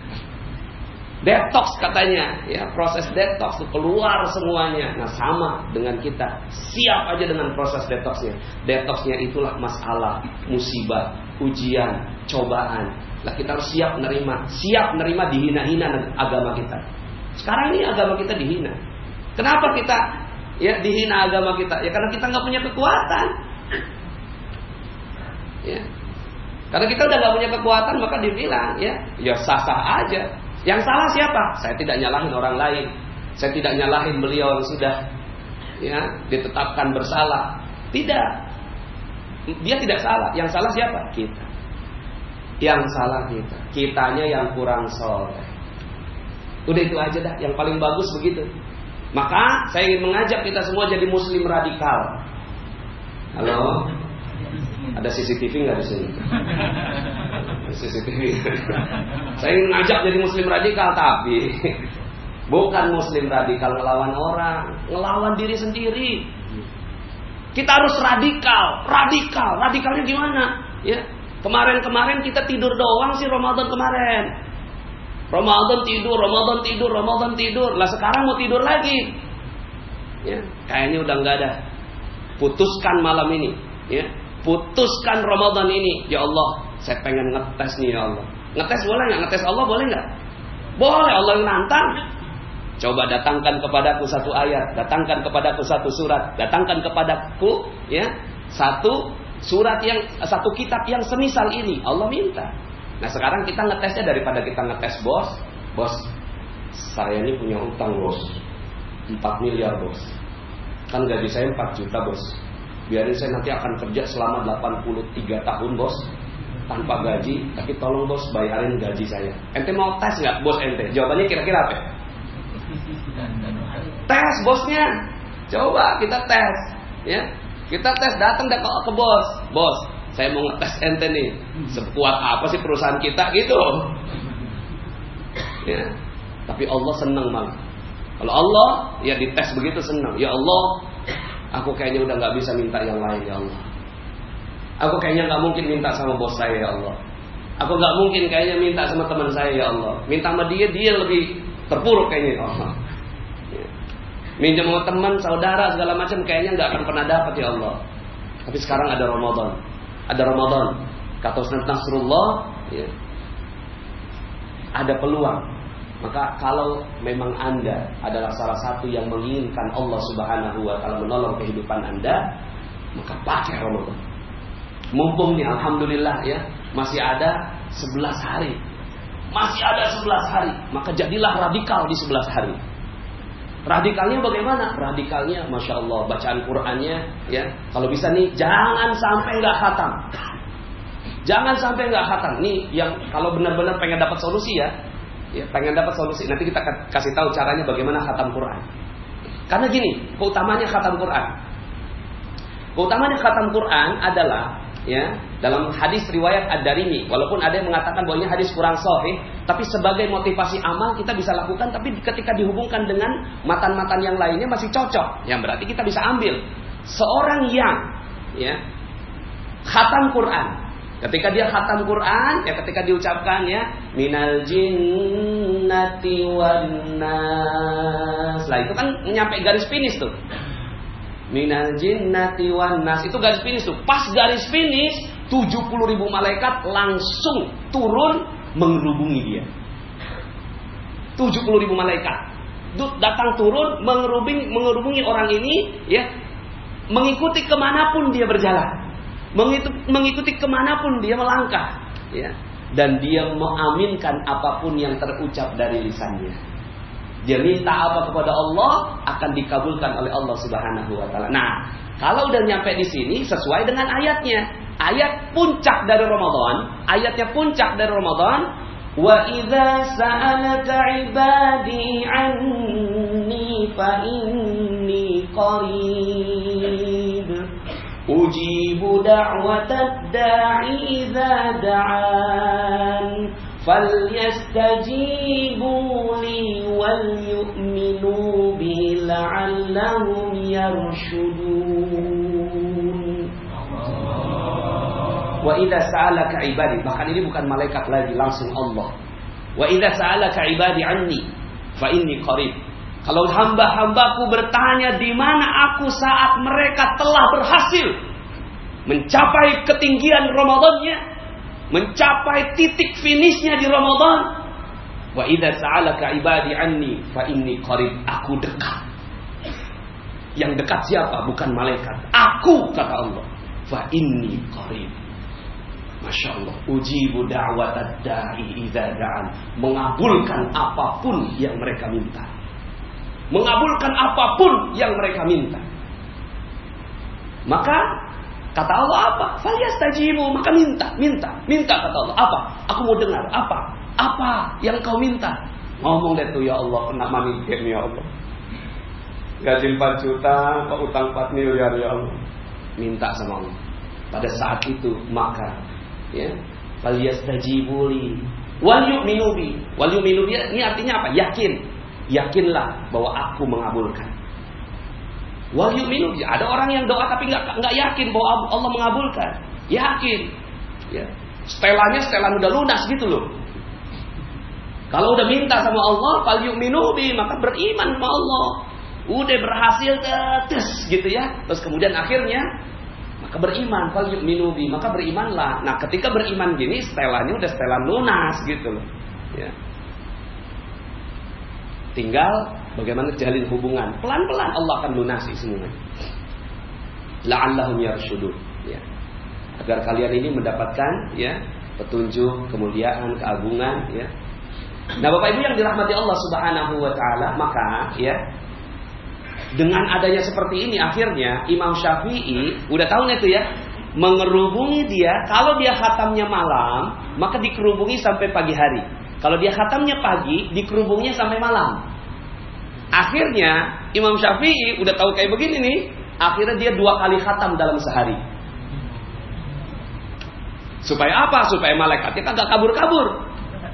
Detox katanya, ya proses detox keluar semuanya. Nah sama dengan kita, siap aja dengan proses detoxnya. Detoxnya itulah masalah, musibah, ujian, cobaan. Lah kita harus siap nerima, siap nerima dihina-hina agama kita. Sekarang ini agama kita dihina. Kenapa kita ya dihina agama kita? Ya karena kita nggak punya kekuatan. Ya. Karena kita udah nggak punya kekuatan, maka dibilang ya, ya sah-sah aja. Yang salah siapa? Saya tidak nyalahin orang lain. Saya tidak nyalahin beliau yang sudah ya ditetapkan bersalah. Tidak. Dia tidak salah. Yang salah siapa? Kita. Yang salah kita. Kitanya yang kurang soleh. Udah itu aja dah. Yang paling bagus begitu. Maka saya ingin mengajak kita semua jadi muslim radikal. Halo? Ada C C T V nggak di sini? C C T V. Saya ingin ngajak jadi muslim radikal, tapi bukan muslim radikal ngelawan orang, ngelawan diri sendiri. Kita harus radikal, radikal, radikalnya gimana? Ya, kemarin-kemarin kita tidur doang sih Ramadan kemarin. Ramadan tidur, Ramadan tidur, Ramadan tidur. Lah sekarang mau tidur lagi. Ya, kayaknya udah nggak ada. Putuskan malam ini, ya. Putuskan Ramadan ini. Ya Allah, saya pengen ngetes nih ya Allah. Ngetes boleh nggak? Ngetes Allah boleh nggak? Boleh, Allah yang nantang. Coba datangkan kepadaku satu ayat, datangkan kepadaku satu surat, datangkan kepadaku ya satu surat yang satu kitab yang semisal ini. Allah minta. Nah sekarang kita ngetesnya daripada kita ngetes bos, bos saya ini punya utang bos empat miliar bos. Kan gaji saya empat juta bos. Biarin saya nanti akan kerja selama delapan puluh tiga tahun bos tanpa gaji, tapi tolong bos bayarin gaji saya. Ente mau tes nggak bos ente? Jawabannya kira-kira apa? Tes bosnya. Coba kita tes, ya. Kita tes, datang deh ke, ke bos. Bos, saya mau ngetes ente nih. Sekuat apa sih perusahaan kita gitu. Ya. Tapi Allah senang malah. Kalau Allah ya dites begitu senang. Ya Allah, aku kayaknya udah nggak bisa minta yang lain ya Allah. Aku kayaknya nggak mungkin minta sama bos saya ya Allah. Aku nggak mungkin kayaknya minta sama teman saya ya Allah. Minta sama dia, dia lebih terpuruk kayaknya ya Allah. Ya. Minjem sama teman, saudara segala macam kayaknya nggak akan pernah dapat ya Allah. Tapi sekarang ada Ramadan, ada Ramadan. Kata Ustaz Nasrullah, ya, ada peluang. Maka kalau memang Anda adalah salah satu yang menginginkan Allah Subhanahu wa taala menolong kehidupan Anda, maka pakai Ramadan. Mumpung nih alhamdulillah ya, masih ada sebelas hari. Masih ada sebelas hari, maka jadilah radikal di sebelas hari. Radikalnya bagaimana? Radikalnya Masya Allah, bacaan Qur'annya ya, kalau bisa nih jangan sampai nggak khatam. Jangan sampai nggak khatam. Nih yang kalau benar-benar pengen dapat solusi ya, ya pengen dapat solusi. Nanti kita kasih tahu caranya bagaimana khatam Quran. Karena gini, keutamanya khatam Quran. Keutamanya khatam Quran adalah ya dalam hadis riwayat Ad-Darimi, walaupun ada yang mengatakan bahwa ini hadis kurang sahih, tapi sebagai motivasi amal kita bisa lakukan. Tapi ketika dihubungkan dengan matan-matan yang lainnya masih cocok. Yang berarti kita bisa ambil seorang yang ya khatam Quran. Ketika dia khatam Quran, ya ketika diucapkan ya minal jinnati wan nas. Lah itu kan nyampe garis finish tuh. Minal jinnati wan nas itu garis finish tuh. Pas garis finish tujuh puluh ribu malaikat langsung turun mengerubungi dia. tujuh puluh ribu malaikat datang turun mengerubungi mengerubungi orang ini ya, mengikuti kemanapun dia berjalan. Mengikuti kemanapun dia melangkah ya. Dan dia mengaminkan apapun yang terucap dari lisannya. Dia minta apa kepada Allah akan dikabulkan oleh Allah Subhanahu wa taala. Nah, kalau udah nyampe di sini sesuai dengan ayatnya. Ayat puncak dari Ramadan, ayatnya puncak dari Ramadan, wa idza sa'alaka 'ibadi 'anni fa inni qarib. Ujibu da'watad da'i idza da'an falyastajibu li wal yu'minu bi la'allahum yarshudun. Wa idza sa'alaka 'ibadi, bahkan ini bukan malaikat lagi, langsung Allah. Wa idza sa'alaka 'ibadi 'anni fa inni qarib. Kalau hamba-hambaku bertanya di mana aku saat mereka telah berhasil mencapai ketinggian Ramadannya, mencapai titik finishnya di Ramadan. Wa idza sa'alaka ibadi anni fa inni qarib, aku dekat. Yang dekat siapa? Bukan malaikat. Aku, kata Allah. Fa inni qarib. Masya Allah. Ujibu da'watad da'i idza da'an. Mengabulkan apapun yang mereka minta. Mengabulkan apapun yang mereka minta. Maka kata Allah apa? Falyastajibu. Maka minta, minta, minta kata Allah. Apa? Aku mau dengar. Apa? Apa yang kau minta? Ngomong deh tuh, ya Allah, kena money game ya Allah. Gaji empat juta, kok utang empat miliar ya Allah. Minta sama Allah. Pada saat itu maka ya, falyastajibu li wal yu'minu bi. Wal yu'minu bi ini artinya apa? Yakin. Yakinlah bahwa aku mengabulkan. Wal yu'minu bi. Ada orang yang doa tapi enggak enggak yakin bahwa Allah mengabulkan. Yakin. Ya. Setelannya setelan udah lunas gitu loh. Kalau udah minta sama Allah, fal yu'minu bi, maka beriman sama Allah. Udah berhasil tes gitu ya. Terus kemudian akhirnya maka beriman, fal yu'minu bi, maka berimanlah. Nah, ketika beriman gini setelannya udah setelan lunas gitu loh. Ya. Tinggal bagaimana jalin hubungan. Pelan-pelan Allah akan lunasi semuanya. La'allahum yarshudun, ya. Agar kalian ini mendapatkan ya petunjuk, kemuliaan, keagungan ya. Nah, Bapak Ibu yang dirahmati Allah Subhanahu wa taala, maka ya dengan adanya seperti ini akhirnya Imam Syafi'i udah tahu nih tuh ya, mengerubungi dia. Kalau dia khatamnya malam, maka dikerubungi sampai pagi hari. Kalau dia khatamnya pagi, dikerubungnya sampai malam. Akhirnya Imam Syafi'i udah tahu kayak begini nih, akhirnya dia dua kali khatam dalam sehari. Supaya apa? Supaya malaikatnya kagak kabur-kabur.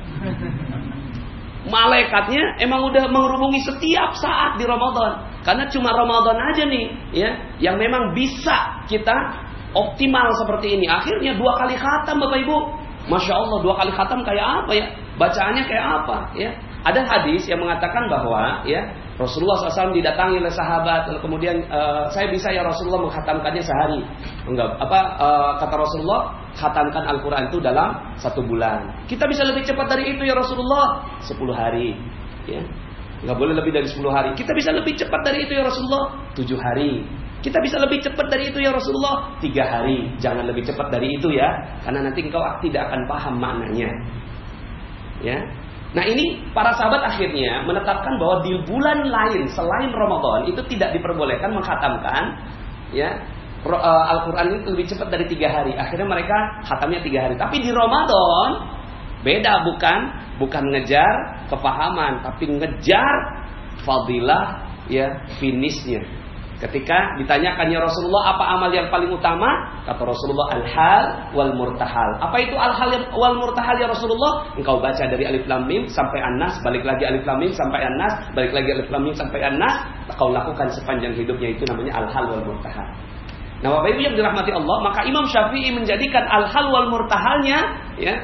Malaikatnya emang udah menghubungi setiap saat di Ramadan. Karena cuma Ramadan aja nih ya yang memang bisa kita optimal seperti ini. Akhirnya dua kali khatam Bapak Ibu. Masya Allah, dua kali khatam kayak apa ya? Bacaannya kayak apa ya? Ada hadis yang mengatakan bahwa ya Rasulullah shallallahu alaihi wasallam didatangi oleh sahabat, lalu kemudian e, saya bisa ya Rasulullah menghatamkannya sehari. Enggak, apa e, kata Rasulullah, khatamkan Al-Quran itu dalam satu bulan. Kita bisa lebih cepat dari itu ya Rasulullah, sepuluh hari. Ya, nggak boleh lebih dari sepuluh hari. Kita bisa lebih cepat dari itu ya Rasulullah, tujuh hari. Kita bisa lebih cepat dari itu ya Rasulullah, tiga hari. Jangan lebih cepat dari itu ya, karena nanti engkau tidak akan paham maknanya. Ya. Nah, ini para sahabat akhirnya menetapkan bahwa di bulan lain selain Ramadan itu tidak diperbolehkan mengkhatamkan ya Al-Quran itu lebih cepat dari tiga hari. Akhirnya mereka khatamnya tiga hari. Tapi di Ramadan beda, bukan bukan ngejar kepahaman, tapi ngejar fadilah ya finishnya. Ketika ditanyakannya Rasulullah apa amal yang paling utama, kata Rasulullah al-hal wal murtahal. Apa itu al-hal wal murtahal ya Rasulullah? Engkau baca dari alif lam mim sampai an-nas, balik lagi alif lam mim sampai an-nas, balik lagi alif lam mim sampai an-nas. Kau lakukan sepanjang hidupnya, itu namanya al-hal wal murtahal. Nah, Bapak Ibu yang dirahmati Allah, maka Imam Syafi'i menjadikan al-hal wal murtahalnya ya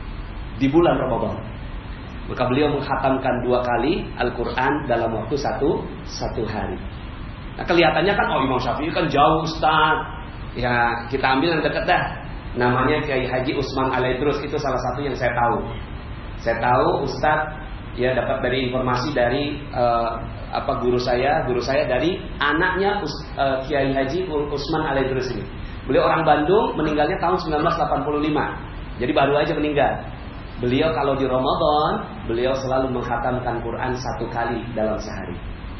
di bulan Ramadan. Maka beliau menghatamkan dua kali Al-Quran dalam waktu satu satu hari. Nah, kelihatannya kan oh Imam Syafi'i kan jauh Ustaz. Ya, kita ambil yang dekat dah. Namanya Kiai Haji Usman Alaidrus, itu salah satu yang saya tahu. Saya tahu Ustaz ya dapat dari informasi dari uh, apa guru saya, guru saya dari anaknya uh, Kiai Haji Usman Alaidrus ini. Beliau orang Bandung, meninggalnya tahun sembilan belas delapan puluh lima. Jadi baru aja meninggal. Beliau kalau di Ramadan, beliau selalu menghatamkan Quran satu kali dalam sehari.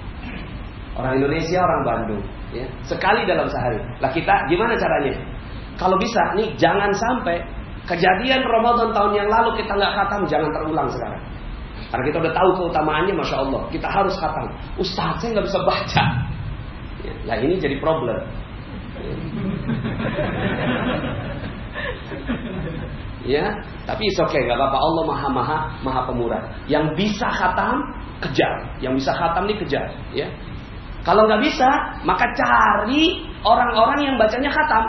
Orang Indonesia, orang Bandung, ya, sekali dalam sehari. Lah kita gimana caranya? Kalau bisa nih, jangan sampai kejadian Ramadan tahun yang lalu kita nggak khatam, jangan terulang sekarang. Karena kita udah tahu keutamaannya, masya Allah, kita harus khatam. Ustaz, saya nggak bisa baca. Ya, lah ini jadi problem. Ya, tapi it's okay, nggak apa-apa. Allah maha maha maha pemurah. Yang bisa khatam kejar, yang bisa khatam nih kejar. Ya. Kalau nggak bisa, maka cari orang-orang yang bacanya khatam,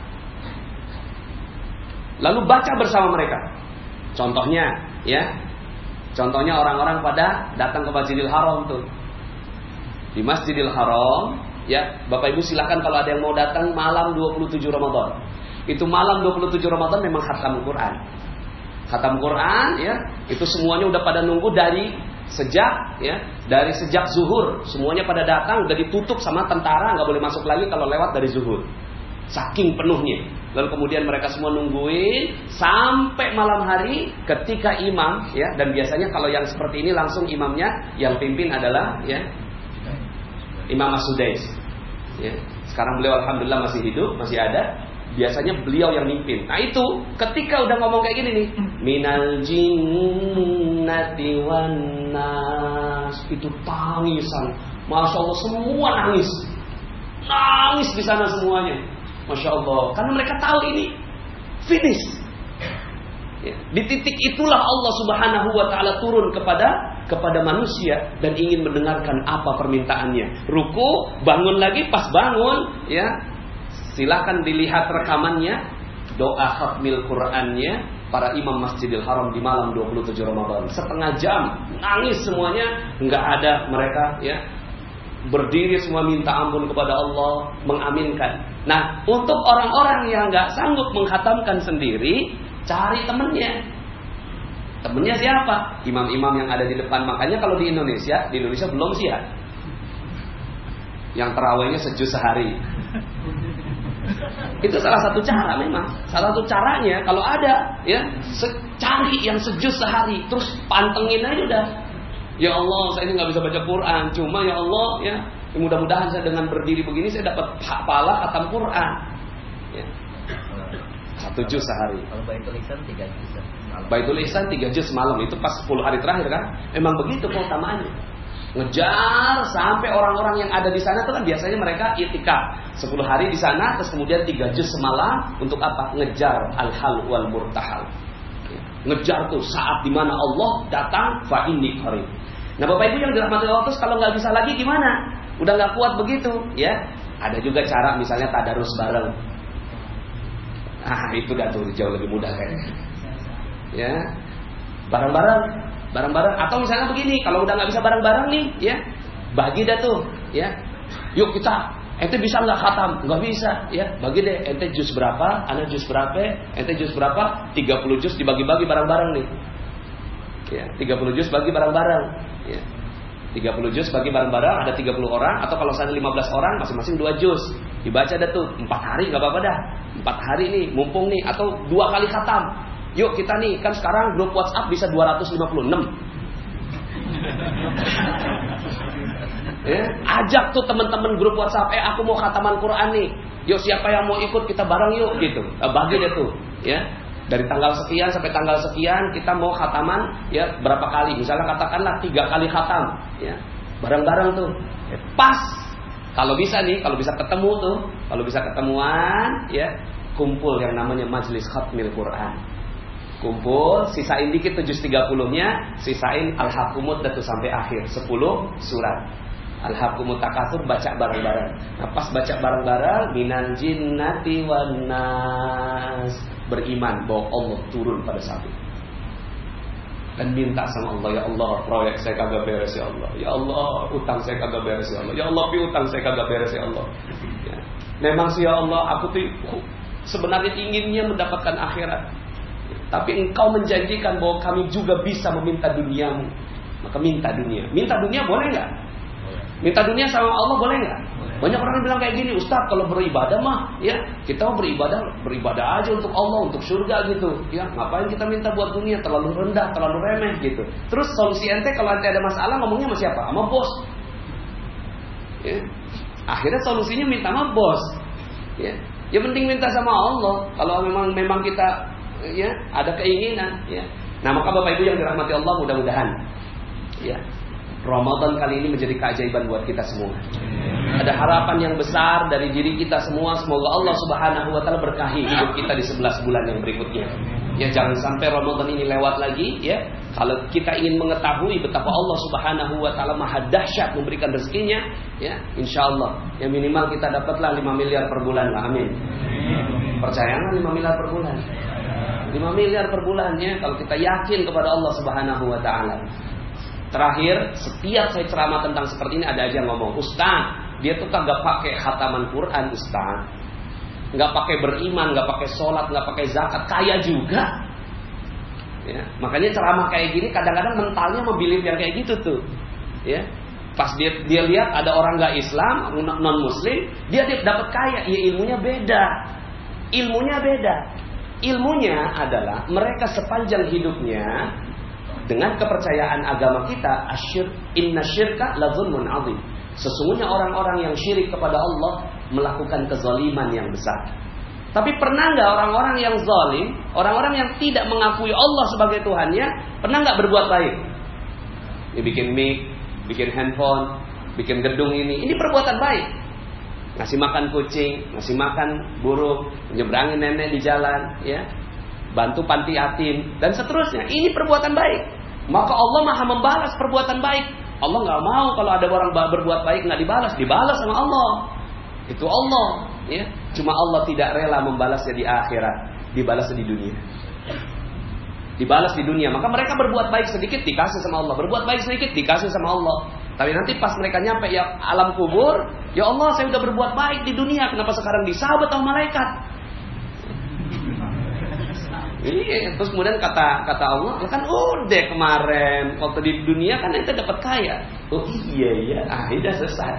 lalu baca bersama mereka. Contohnya, ya, contohnya orang-orang pada datang ke Masjidil Haram tuh. Di Masjidil Haram, ya, Bapak Ibu silakan kalau ada yang mau datang malam dua puluh tujuh Ramadan. Itu malam dua puluh tujuh Ramadan memang khatam Quran. Khatam Quran, ya, itu semuanya udah pada nunggu dari Sejak ya dari sejak zuhur semuanya pada datang, udah ditutup sama tentara, nggak boleh masuk lagi kalau lewat dari zuhur. Saking penuhnya. Lalu kemudian mereka semua nungguin sampai malam hari ketika imam ya, dan biasanya kalau yang seperti ini langsung imamnya yang pimpin adalah ya Imam As-Sudais. Ya. Sekarang beliau alhamdulillah masih hidup, masih ada. Biasanya beliau yang mimpin. Nah itu ketika udah ngomong kayak gini nih, minal jinnati wan nas, itu tangisan. Masya Allah semua nangis, nangis di sana semuanya. Masya Allah, karena mereka tahu ini finish. Ya. Di titik itulah Allah Subhanahu Wa Taala turun kepada kepada manusia dan ingin mendengarkan apa permintaannya. Ruku, bangun lagi, pas bangun, ya. Silakan dilihat rekamannya, doa khatmil Qur'annya para imam Masjidil Haram di malam dua puluh tujuh Ramadan. Setengah jam nangis semuanya, nggak ada mereka ya. Berdiri semua minta ampun kepada Allah, mengaminkan. Nah, untuk orang-orang yang nggak sanggup menghatamkan sendiri, cari temennya. Temennya siapa? Imam-imam yang ada di depan. Makanya kalau di Indonesia, di Indonesia belum sih ya. Yang terawihnya sejuz sehari. Itu salah satu cara memang. Salah satu caranya kalau ada ya, cari yang sejuz sehari, terus pantengin aja udah. Ya Allah, saya ini nggak bisa baca Quran, cuma ya Allah ya, mudah-mudahan saya dengan berdiri begini saya dapat pahala khatam Quran. Ya. Satu juz sehari. Kalau Baitul Ihsan tiga juz malam. Baitul Ihsan tiga juz malam itu pas sepuluh hari terakhir kan? Memang begitu keutamaannya. Ngejar sampai orang-orang yang ada di sana itu kan biasanya mereka itikaf sepuluh hari di sana, terus kemudian tiga juz semalam untuk apa? Ngejar al-hal wal murtahal. Ngejar tuh saat dimana Allah datang fa inni qarib. Nah Bapak Ibu yang dirahmati Allah, terus kalau nggak bisa lagi gimana? Udah nggak kuat begitu, ya? Ada juga cara misalnya tadarus bareng. Ah itu dah tuh jauh lebih mudah kayaknya. Ya, bareng-bareng, bareng-bareng. Atau misalnya begini, kalau udah nggak bisa bareng-bareng nih, ya, bagi dah tuh, ya. Yuk kita, ente bisa nggak khatam? Nggak bisa, ya. Bagi deh, ente juz berapa, ana juz berapa, ente juz berapa, tiga puluh juz dibagi-bagi bareng-bareng nih. Ya, tiga puluh juz bagi bareng-bareng, ya. tiga puluh juz bagi bareng-bareng, ada tiga puluh orang, atau kalau saya lima belas orang, masing-masing dua juz. Dibaca dah tuh, empat hari nggak apa-apa dah. empat hari nih, mumpung nih, atau dua kali khatam. Yuk kita nih, kan sekarang grup WhatsApp bisa dua ratus lima puluh enam. Ya, ajak tuh teman-teman grup WhatsApp, eh aku mau khataman Quran nih. Yuk siapa yang mau ikut, kita bareng yuk gitu. Bagi deh tuh, ya. Dari tanggal sekian sampai tanggal sekian kita mau khataman ya berapa kali? Misalnya katakanlah tiga kali khatam, ya. Bareng-bareng tuh. Ya, pas. Kalau bisa nih, kalau bisa ketemu tuh, kalau bisa ketemuan, ya, kumpul yang namanya majelis khatmil Quran. Kumpul, sisain dikit tuh juz tiga puluh-nya, sisain Al-Hakumut datu sampai akhir sepuluh surat. Al-Hakumut Takatsur baca bareng-bareng. Nah, pas baca bareng-bareng, minan jinnati wan nas, beriman bahwa Allah turun pada saat itu. Dan minta sama Allah, ya Allah, proyek saya kagak beres ya Allah. Ya Allah, utang saya kagak beres ya Allah. Ya Allah, piutang saya kagak beres ya Allah. Ya. Memang sih ya Allah, aku tuh sebenarnya inginnya mendapatkan akhirat. Tapi engkau menjanjikan bahwa kami juga bisa meminta duniamu. Maka minta dunia. Minta dunia boleh nggak? Minta dunia sama Allah boleh nggak? Banyak orang yang bilang kayak gini, Ustaz, kalau beribadah mah, ya kita mau beribadah, beribadah aja untuk Allah, untuk surga gitu. Ya, ngapain kita minta buat dunia? Terlalu rendah, terlalu remeh gitu. Terus solusi ente kalau ente ada masalah ngomongnya sama siapa? Sama bos. Ya. Akhirnya solusinya minta sama bos. Ya, ya penting minta sama Allah. Kalau memang memang kita ya ada keinginan, ya. Nah maka Bapak Ibu yang dirahmati Allah, mudah-mudahan ya Ramadan kali ini menjadi keajaiban buat kita semua. Ada harapan yang besar dari diri kita semua. Semoga Allah Subhanahu wa taala berkahi hidup kita di sebelas bulan yang berikutnya. Ya jangan sampai Ramadan ini lewat lagi, ya. Kalau kita ingin mengetahui betapa Allah Subhanahu wa taala maha dahsyat memberikan rezekinya, ya, insyaallah ya minimal kita dapatlah lima miliar per bulan lah. Amin. Percaya nggak lima miliar per bulan? lima miliar per bulannya kalau kita yakin kepada Allah Subhanahu wa taala. Terakhir, setiap saya ceramah tentang seperti ini ada aja yang ngomong, Ustaz, dia tuh kagak pakai khataman Quran, Ustaz. Enggak pakai beriman, enggak pakai sholat, enggak pakai zakat, kaya juga. Ya, makanya ceramah kayak gini kadang-kadang mentalnya membilip yang kayak gitu tuh. Ya. Pas dia dia lihat ada orang nggak Islam, non Muslim, dia, dia dapat kaya, ya ilmunya beda. Ilmunya beda. Ilmunya adalah mereka sepanjang hidupnya dengan kepercayaan agama kita, asyir inna syirka la zulmun azim. Sesungguhnya orang-orang yang syirik kepada Allah melakukan kezaliman yang besar. Tapi pernah nggak orang-orang yang zalim, orang-orang yang tidak mengakui Allah sebagai Tuhannya, pernah nggak berbuat baik? Ya, bikin mic, bikin handphone, bikin gedung ini, ini perbuatan baik. Ngasih makan kucing, ngasih makan burung, menyeberangin nenek di jalan, ya, bantu panti yatim dan seterusnya. Ini perbuatan baik. Maka Allah Maha membalas perbuatan baik. Allah nggak mau kalau ada orang berbuat baik nggak dibalas, dibalas sama Allah. Itu Allah. Ya, cuma Allah tidak rela membalasnya di akhirat, dibalasnya di dunia. Dibalas di dunia, maka mereka berbuat baik sedikit dikasih sama Allah, berbuat baik sedikit dikasih sama Allah. Tapi nanti pas mereka nyampe ya alam kubur, ya Allah saya udah berbuat baik di dunia, kenapa sekarang disabet sama malaikat? Iya, terus kemudian kata kata Allah, ya kan udah kemarin waktu di dunia kan ente dapat kaya. Oh iya iya, ah udah selesai.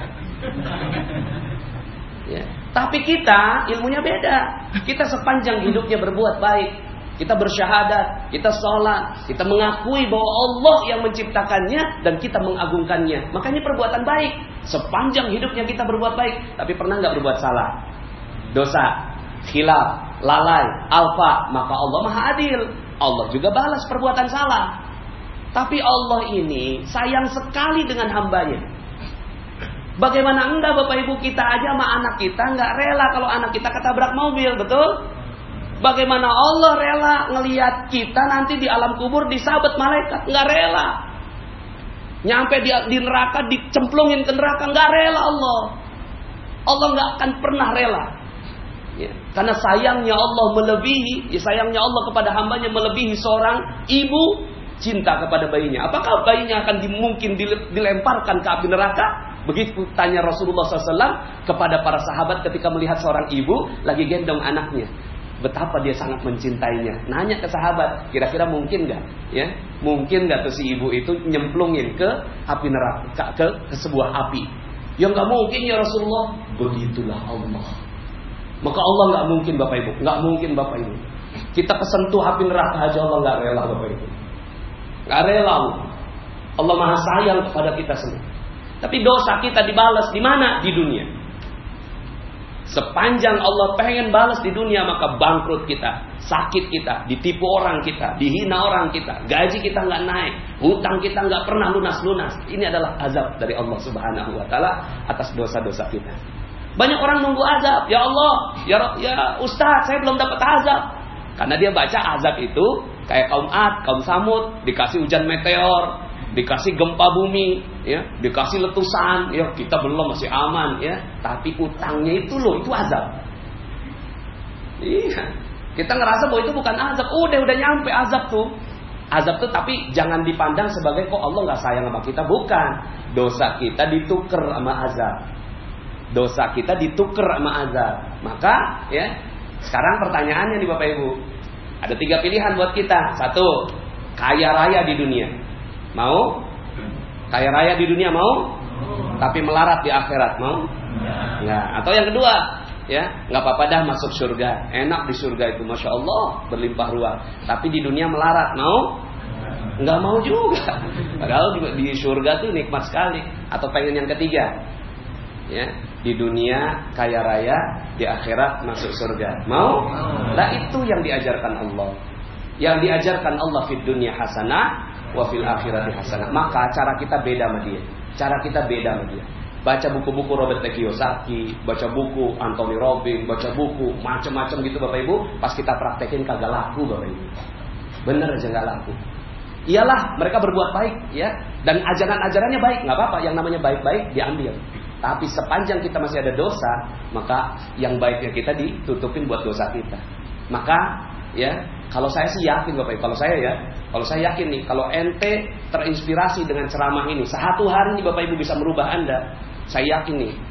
Ya. Tapi kita ilmunya beda. Kita sepanjang hidupnya berbuat baik, kita bersyahadat, kita sholat, kita mengakui bahwa Allah yang menciptakannya dan kita mengagungkannya. Makanya perbuatan baik. Sepanjang hidupnya kita berbuat baik. Tapi pernah nggak berbuat salah? Dosa, khilaf, lalai, alfa. Maka Allah Maha Adil. Allah juga balas perbuatan salah. Tapi Allah ini sayang sekali dengan hambanya. Bagaimana enggak Bapak Ibu, kita aja sama anak kita enggak rela kalau anak kita ketabrak mobil, betul? Bagaimana Allah rela ngelihat kita nanti di alam kubur disabet malaikat, enggak rela. Nyampe di, di neraka dicemplungin ke neraka, enggak rela Allah. Allah enggak akan pernah rela. Ya, karena sayangnya Allah melebihi, ya sayangnya Allah kepada hambanya melebihi seorang ibu cinta kepada bayinya. Apakah bayinya akan dimungkin dilemparkan ke api neraka? Begitu tanya Rasulullah shallallahu alaihi wasallam kepada para sahabat ketika melihat seorang ibu lagi gendong anaknya. Betapa dia sangat mencintainya. Nanya ke sahabat, kira-kira mungkin gak? Ya, mungkin gak tuh si ibu itu nyemplungin ke api neraka, ke, ke sebuah api? Ya gak mungkin ya Rasulullah. Begitulah Allah. Maka Allah gak mungkin Bapak Ibu. Gak mungkin Bapak Ibu. Kita kesentuh api neraka aja Allah gak rela Bapak Ibu. Gak rela Allah. Allah Maha sayang kepada kita semua. Tapi dosa kita dibalas di mana? Di dunia. Sepanjang Allah pengen balas di dunia, maka bangkrut kita, sakit kita, ditipu orang kita, dihina orang kita, gaji kita nggak naik, hutang kita nggak pernah lunas-lunas. Ini adalah azab dari Allah Subhanahu Wa Taala atas dosa-dosa kita. Banyak orang nunggu azab. Ya Allah, ya, ya Ustaz, saya belum dapat azab. Karena dia baca azab itu kayak kaum Ad, kaum Samud, dikasih hujan meteor, dikasih gempa bumi, ya, dikasih letusan, ya kita belum, masih aman, ya. Tapi utangnya itu loh, itu azab. Iya, kita ngerasa bahwa itu bukan azab. Udah udah nyampe azab tuh, azab tuh. Tapi jangan dipandang sebagai kok Allah nggak sayang sama kita, bukan. Dosa kita dituker sama azab. Dosa kita dituker sama azab. Maka, ya, sekarang pertanyaannya nih Bapak Ibu, ada tiga pilihan buat kita. Satu, kaya raya di dunia. Mau? Kaya raya di dunia mau? Tapi melarat di akhirat mau? Enggak. Atau yang kedua, ya, nggak apa-apa dah masuk surga. Enak di surga itu, masya Allah, berlimpah ruah. Tapi di dunia melarat mau? Nggak mau juga. Padahal di, di surga tuh nikmat sekali. Atau pengen yang ketiga, ya, di dunia kaya raya, di akhirat masuk surga. Mau? Nah itu yang diajarkan Allah. Yang diajarkan Allah fid dunya hasanah wa fil akhirati hasanah. Maka cara kita beda sama dia. Cara kita beda sama dia. Baca buku-buku Robert Kiyosaki, baca buku Anthony Robbins, baca buku macam-macam gitu Bapak Ibu, pas kita praktekin kagak laku Bapak Ibu. Bener aja nggak laku. Iyalah mereka berbuat baik, ya, dan ajaran-ajarannya baik, nggak apa-apa. Yang namanya baik-baik diambil. Tapi sepanjang kita masih ada dosa, maka yang baiknya kita ditutupin buat dosa kita. Maka, ya, kalau saya sih yakin Bapak Ibu, kalau saya ya, kalau saya yakin nih, kalau ente terinspirasi dengan ceramah ini, satu hari nih Bapak Ibu bisa merubah Anda. Saya yakin nih,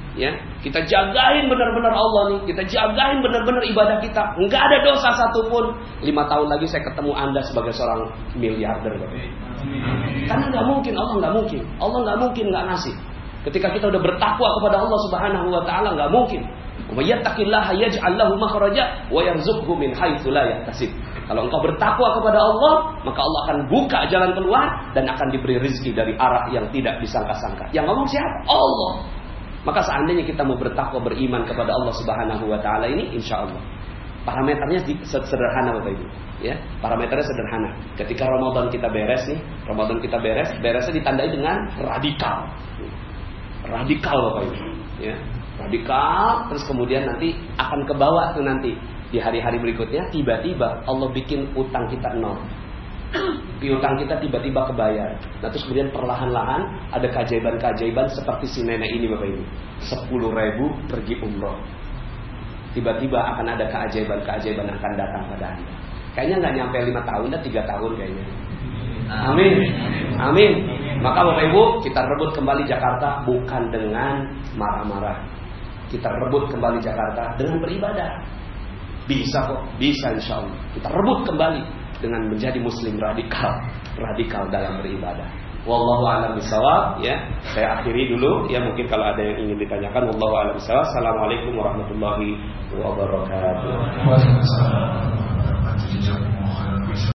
ya. Kita jagain benar-benar Allah nih, kita jagain benar-benar ibadah kita. Enggak ada dosa satupun. Lima tahun lagi saya ketemu Anda sebagai seorang miliarder. Karena nggak mungkin, Allah nggak mungkin, Allah nggak mungkin nggak ngasih. Ketika kita udah bertakwa kepada Allah Subhanahu Wa Taala, nggak mungkin. Wa yattaqillaha yaj'al lahu makhraja wa yarzuqhu min haitsu la yahtasib. Kalau engkau bertakwa kepada Allah, maka Allah akan buka jalan keluar dan akan diberi rezeki dari arah yang tidak disangka-sangka. Yang ngomong siapa? Allah. Maka seandainya kita mau bertakwa beriman kepada Allah Subhanahu Wa Taala ini, insya Allah parameternya sederhana Bapak Ibu. Ya, parameternya sederhana. Ketika Ramadan kita beres nih, Ramadan kita beres, beresnya ditandai dengan radikal. Radikal Bapak Ibu. Ya, radikal. Terus kemudian nanti akan ke bawah tuh nanti di hari-hari berikutnya tiba-tiba Allah bikin utang kita nol. Piutang kita tiba-tiba kebayar. Nah terus kemudian perlahan-lahan ada keajaiban-keajaiban seperti si nenek ini Bapak Ibu. sepuluh ribu pergi umroh. Tiba-tiba akan ada keajaiban-keajaiban yang akan datang pada Anda. Kayaknya nggak nyampe lima tahun, dan tiga tahun kayaknya. Amin. Amin. Maka Bapak Ibu, kita rebut kembali Jakarta bukan dengan marah-marah. Kita rebut kembali Jakarta dengan beribadah. Bisa kok, bisa insya Allah. Kita rebut kembali dengan menjadi muslim radikal, radikal dalam beribadah. Wallahu a'lam bishawab. Ya, saya akhiri dulu. Ya, mungkin kalau ada yang ingin ditanyakan, wallahu a'lam bishawab. Assalamualaikum warahmatullahi wabarakatuh.